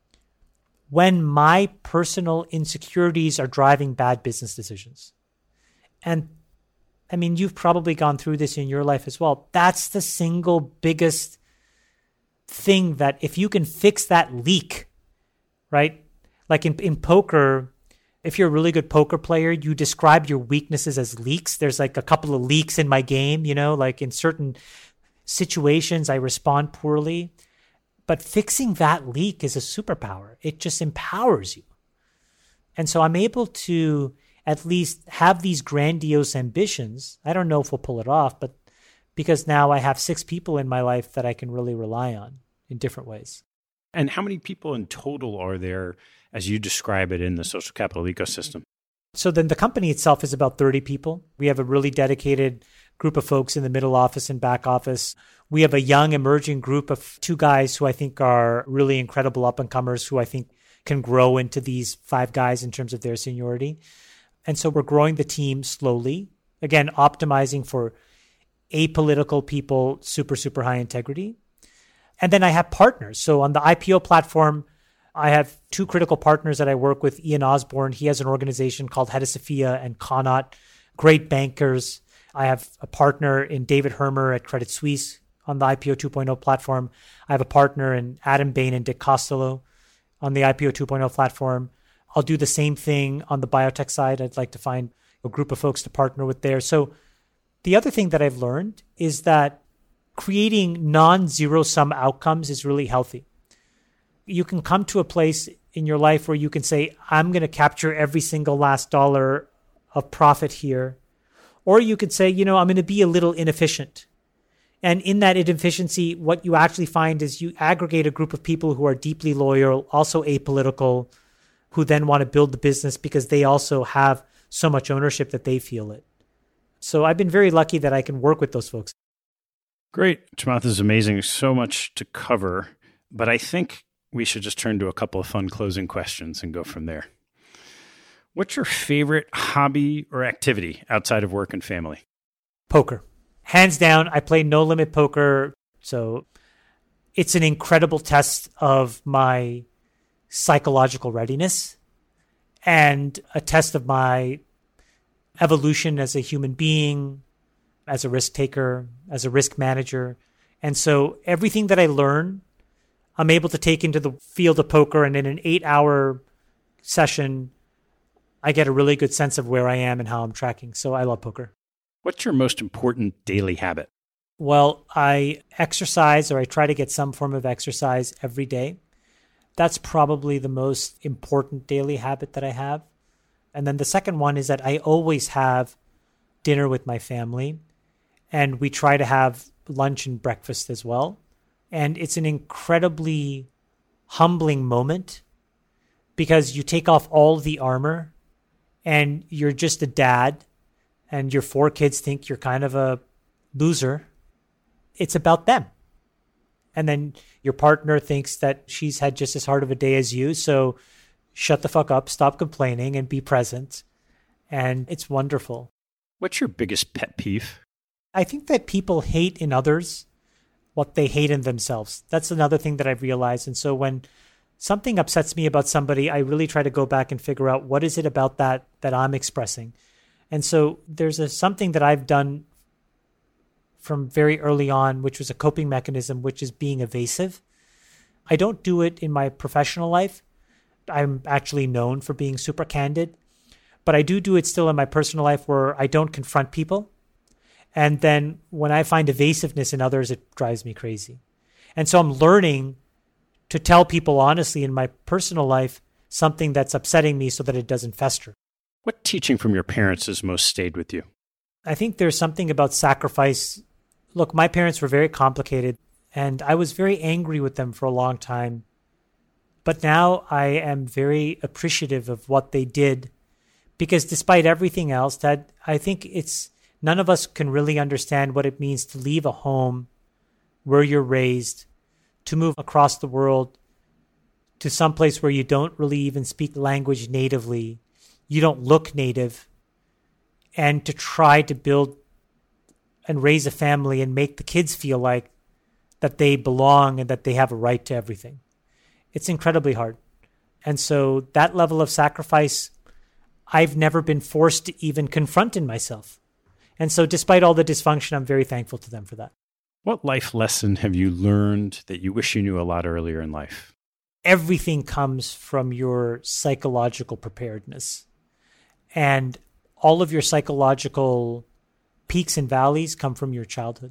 when my personal insecurities are driving bad business decisions. And I mean, you've probably gone through this in your life as well. That's the single biggest thing that if you can fix that leak, right? Like in, in poker, if you're a really good poker player, you describe your weaknesses as leaks. There's like a couple of leaks in my game, you know, like in certain situations I respond poorly. But fixing that leak is a superpower. It just empowers you. And so I'm able to at least have these grandiose ambitions. I don't know if we'll pull it off, but because now I have six people in my life that I can really rely on in different ways. And how many people in total are there, as you describe it, in the social capital ecosystem? So then the company itself is about thirty people. We have a really dedicated group of folks in the middle office and back office. We have a young emerging group of two guys who I think are really incredible up-and-comers who I think can grow into these five guys in terms of their seniority. And so we're growing the team slowly, again, optimizing for apolitical people, super, super high integrity. And then I have partners. So on the I P O platform, I have two critical partners that I work with. Ian Osborne, he has an organization called Hedosophia and Connaught, great bankers. I have a partner in David Hermer at Credit Suisse on the I P O two point oh platform. I have a partner in Adam Bain and Dick Costello on the I P O two point oh platform. I'll do the same thing on the biotech side. I'd like to find a group of folks to partner with there. So the other thing that I've learned is that creating non-zero sum outcomes is really healthy. You can come to a place in your life where you can say, I'm going to capture every single last dollar of profit here. Or you could say, you know, I'm going to be a little inefficient. And in that inefficiency, what you actually find is you aggregate a group of people who are deeply loyal, also apolitical, who then want to build the business because they also have so much ownership that they feel it. So I've been very lucky that I can work with those folks. Great. Chamath, this is amazing. So much to cover, but I think we should just turn to a couple of fun closing questions and go from there. What's your favorite hobby or activity outside of work and family? Poker. Hands down, I play no limit poker. So it's an incredible test of my psychological readiness and a test of my evolution as a human being, as a risk taker, as a risk manager. And so everything that I learn, I'm able to take into the field of poker, and in an eight hour session, I get a really good sense of where I am and how I'm tracking. So I love poker. What's your most important daily habit? Well, I exercise, or I try to get some form of exercise every day. That's probably the most important daily habit that I have. And then the second one is that I always have dinner with my family, and we try to have lunch and breakfast as well. And it's an incredibly humbling moment because you take off all the armor and you're just a dad, and your four kids think you're kind of a loser. It's about them. And then your partner thinks that she's had just as hard of a day as you. So shut the fuck up, stop complaining, and be present. And it's wonderful. What's your biggest pet peeve? I think that people hate in others what they hate in themselves. That's another thing that I've realized. And so when something upsets me about somebody, I really try to go back and figure out what is it about that that I'm expressing. And so there's a, something that I've done from very early on, which was a coping mechanism, which is being evasive. I don't do it in my professional life. I'm actually known for being super candid, but I do do it still in my personal life where I don't confront people. And then when I find evasiveness in others, it drives me crazy. And so I'm learning to tell people honestly in my personal life something that's upsetting me so that it doesn't fester. What teaching from your parents has most stayed with you? I think there's something about sacrifice. Look, my parents were very complicated, and I was very angry with them for a long time. But now I am very appreciative of what they did, because despite everything else, that I think it's none of us can really understand what it means to leave a home where you're raised, to move across the world to some place where you don't really even speak language natively, you don't look native, and to try to build and raise a family and make the kids feel like that they belong and that they have a right to everything. It's incredibly hard. And so that level of sacrifice, I've never been forced to even confront in myself. And so despite all the dysfunction, I'm very thankful to them for that. What life lesson have you learned that you wish you knew a lot earlier in life? Everything comes from your psychological preparedness. And all of your psychological peaks and valleys come from your childhood.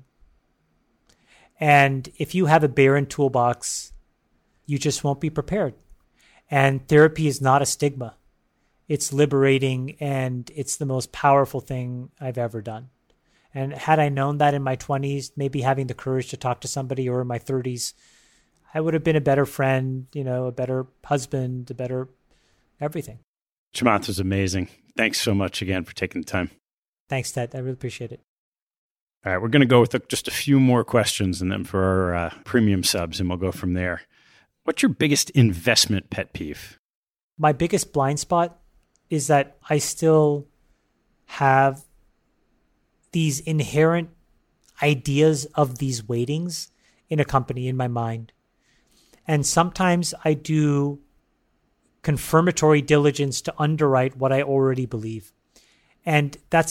And if you have a barren toolbox, you just won't be prepared. And therapy is not a stigma. It's liberating, and it's the most powerful thing I've ever done. And had I known that in my twenties, maybe having the courage to talk to somebody, or in my thirties, I would have been a better friend, you know, a better husband, a better everything. Chamath was amazing. Thanks so much again for taking the time. Thanks, Ted. I really appreciate it. All right, we're going to go with just a few more questions and then for our uh, premium subs, and we'll go from there. What's your biggest investment pet peeve? My biggest blind spot is that I still have these inherent ideas of these weightings in a company in my mind. And sometimes I do confirmatory diligence to underwrite what I already believe. And that's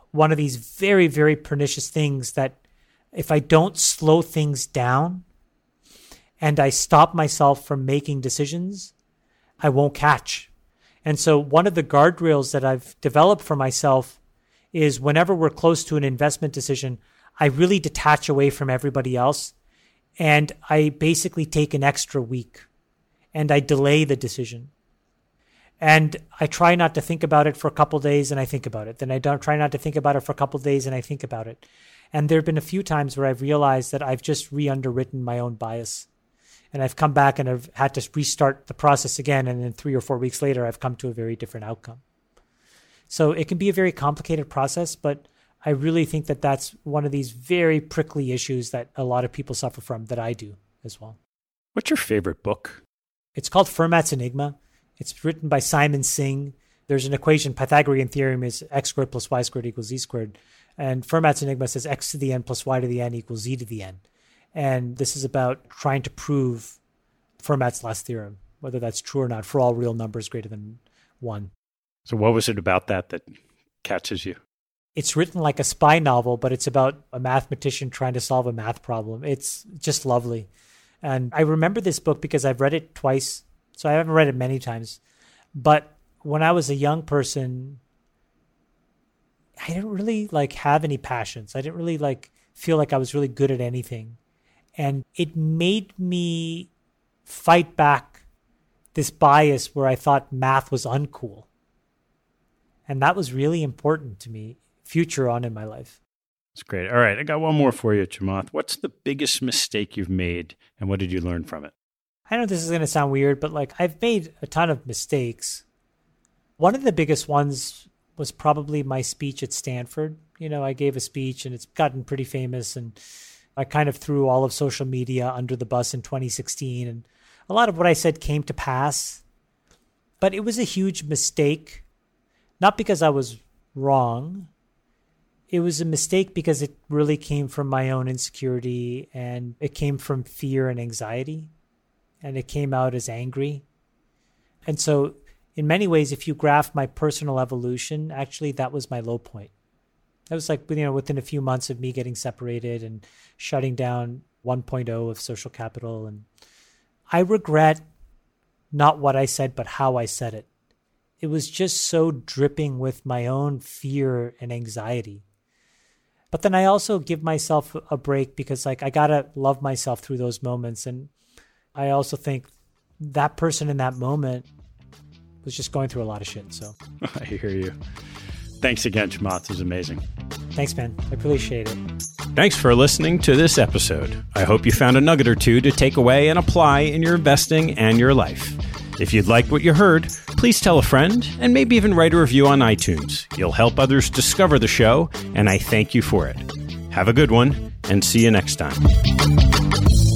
one of these very, very pernicious things that if I don't slow things down and I stop myself from making decisions, I won't catch. And so one of the guardrails that I've developed for myself is whenever we're close to an investment decision, I really detach away from everybody else. And I basically take an extra week and I delay the decision. And I try not to think about it for a couple of days and I think about it. Then I don't try not to think about it for a couple of days and I think about it. And there have been a few times where I've realized that I've just re-underwritten my own bias. And I've come back and I've had to restart the process again. And then three or four weeks later, I've come to a very different outcome. So it can be a very complicated process, but I really think that that's one of these very prickly issues that a lot of people suffer from, that I do as well. What's your favorite book? It's called Fermat's Enigma. It's written by Simon Singh. There's an equation, Pythagorean theorem is x squared plus y squared equals z squared. And Fermat's Enigma says x to the n plus y to the n equals z to the n. And this is about trying to prove Fermat's last theorem, whether that's true or not, for all real numbers greater than one. So what was it about that that catches you? It's written like a spy novel, but it's about a mathematician trying to solve a math problem. It's just lovely. And I remember this book because I've read it twice. So I haven't read it many times. But when I was a young person, I didn't really like have any passions. I didn't really like feel like I was really good at anything. And it made me fight back this bias where I thought math was uncool. And that was really important to me, future on in my life. That's great. All right. I got one more for you, Chamath. What's the biggest mistake you've made and what did you learn from it? I know this is going to sound weird, but like I've made a ton of mistakes. One of the biggest ones was probably my speech at Stanford. You know, I gave a speech and it's gotten pretty famous and I kind of threw all of social media under the bus in twenty sixteen. And a lot of what I said came to pass, but it was a huge mistake. Not because I was wrong. It was a mistake because it really came from my own insecurity and it came from fear and anxiety. And it came out as angry. And so in many ways, if you graph my personal evolution, actually that was my low point. That was like, you know, within a few months of me getting separated and shutting down one point oh of Social Capital. And I regret not what I said, but how I said it. It was just so dripping with my own fear and anxiety. But then I also give myself a break because like I got to love myself through those moments. And I also think that person in that moment was just going through a lot of shit. So I hear you. Thanks again, Chamath. It was amazing. Thanks, man. I appreciate it. Thanks for listening to this episode. I hope you found a nugget or two to take away and apply in your investing and your life. If you'd like what you heard, please tell a friend and maybe even write a review on iTunes. You'll help others discover the show, and I thank you for it. Have a good one, and see you next time.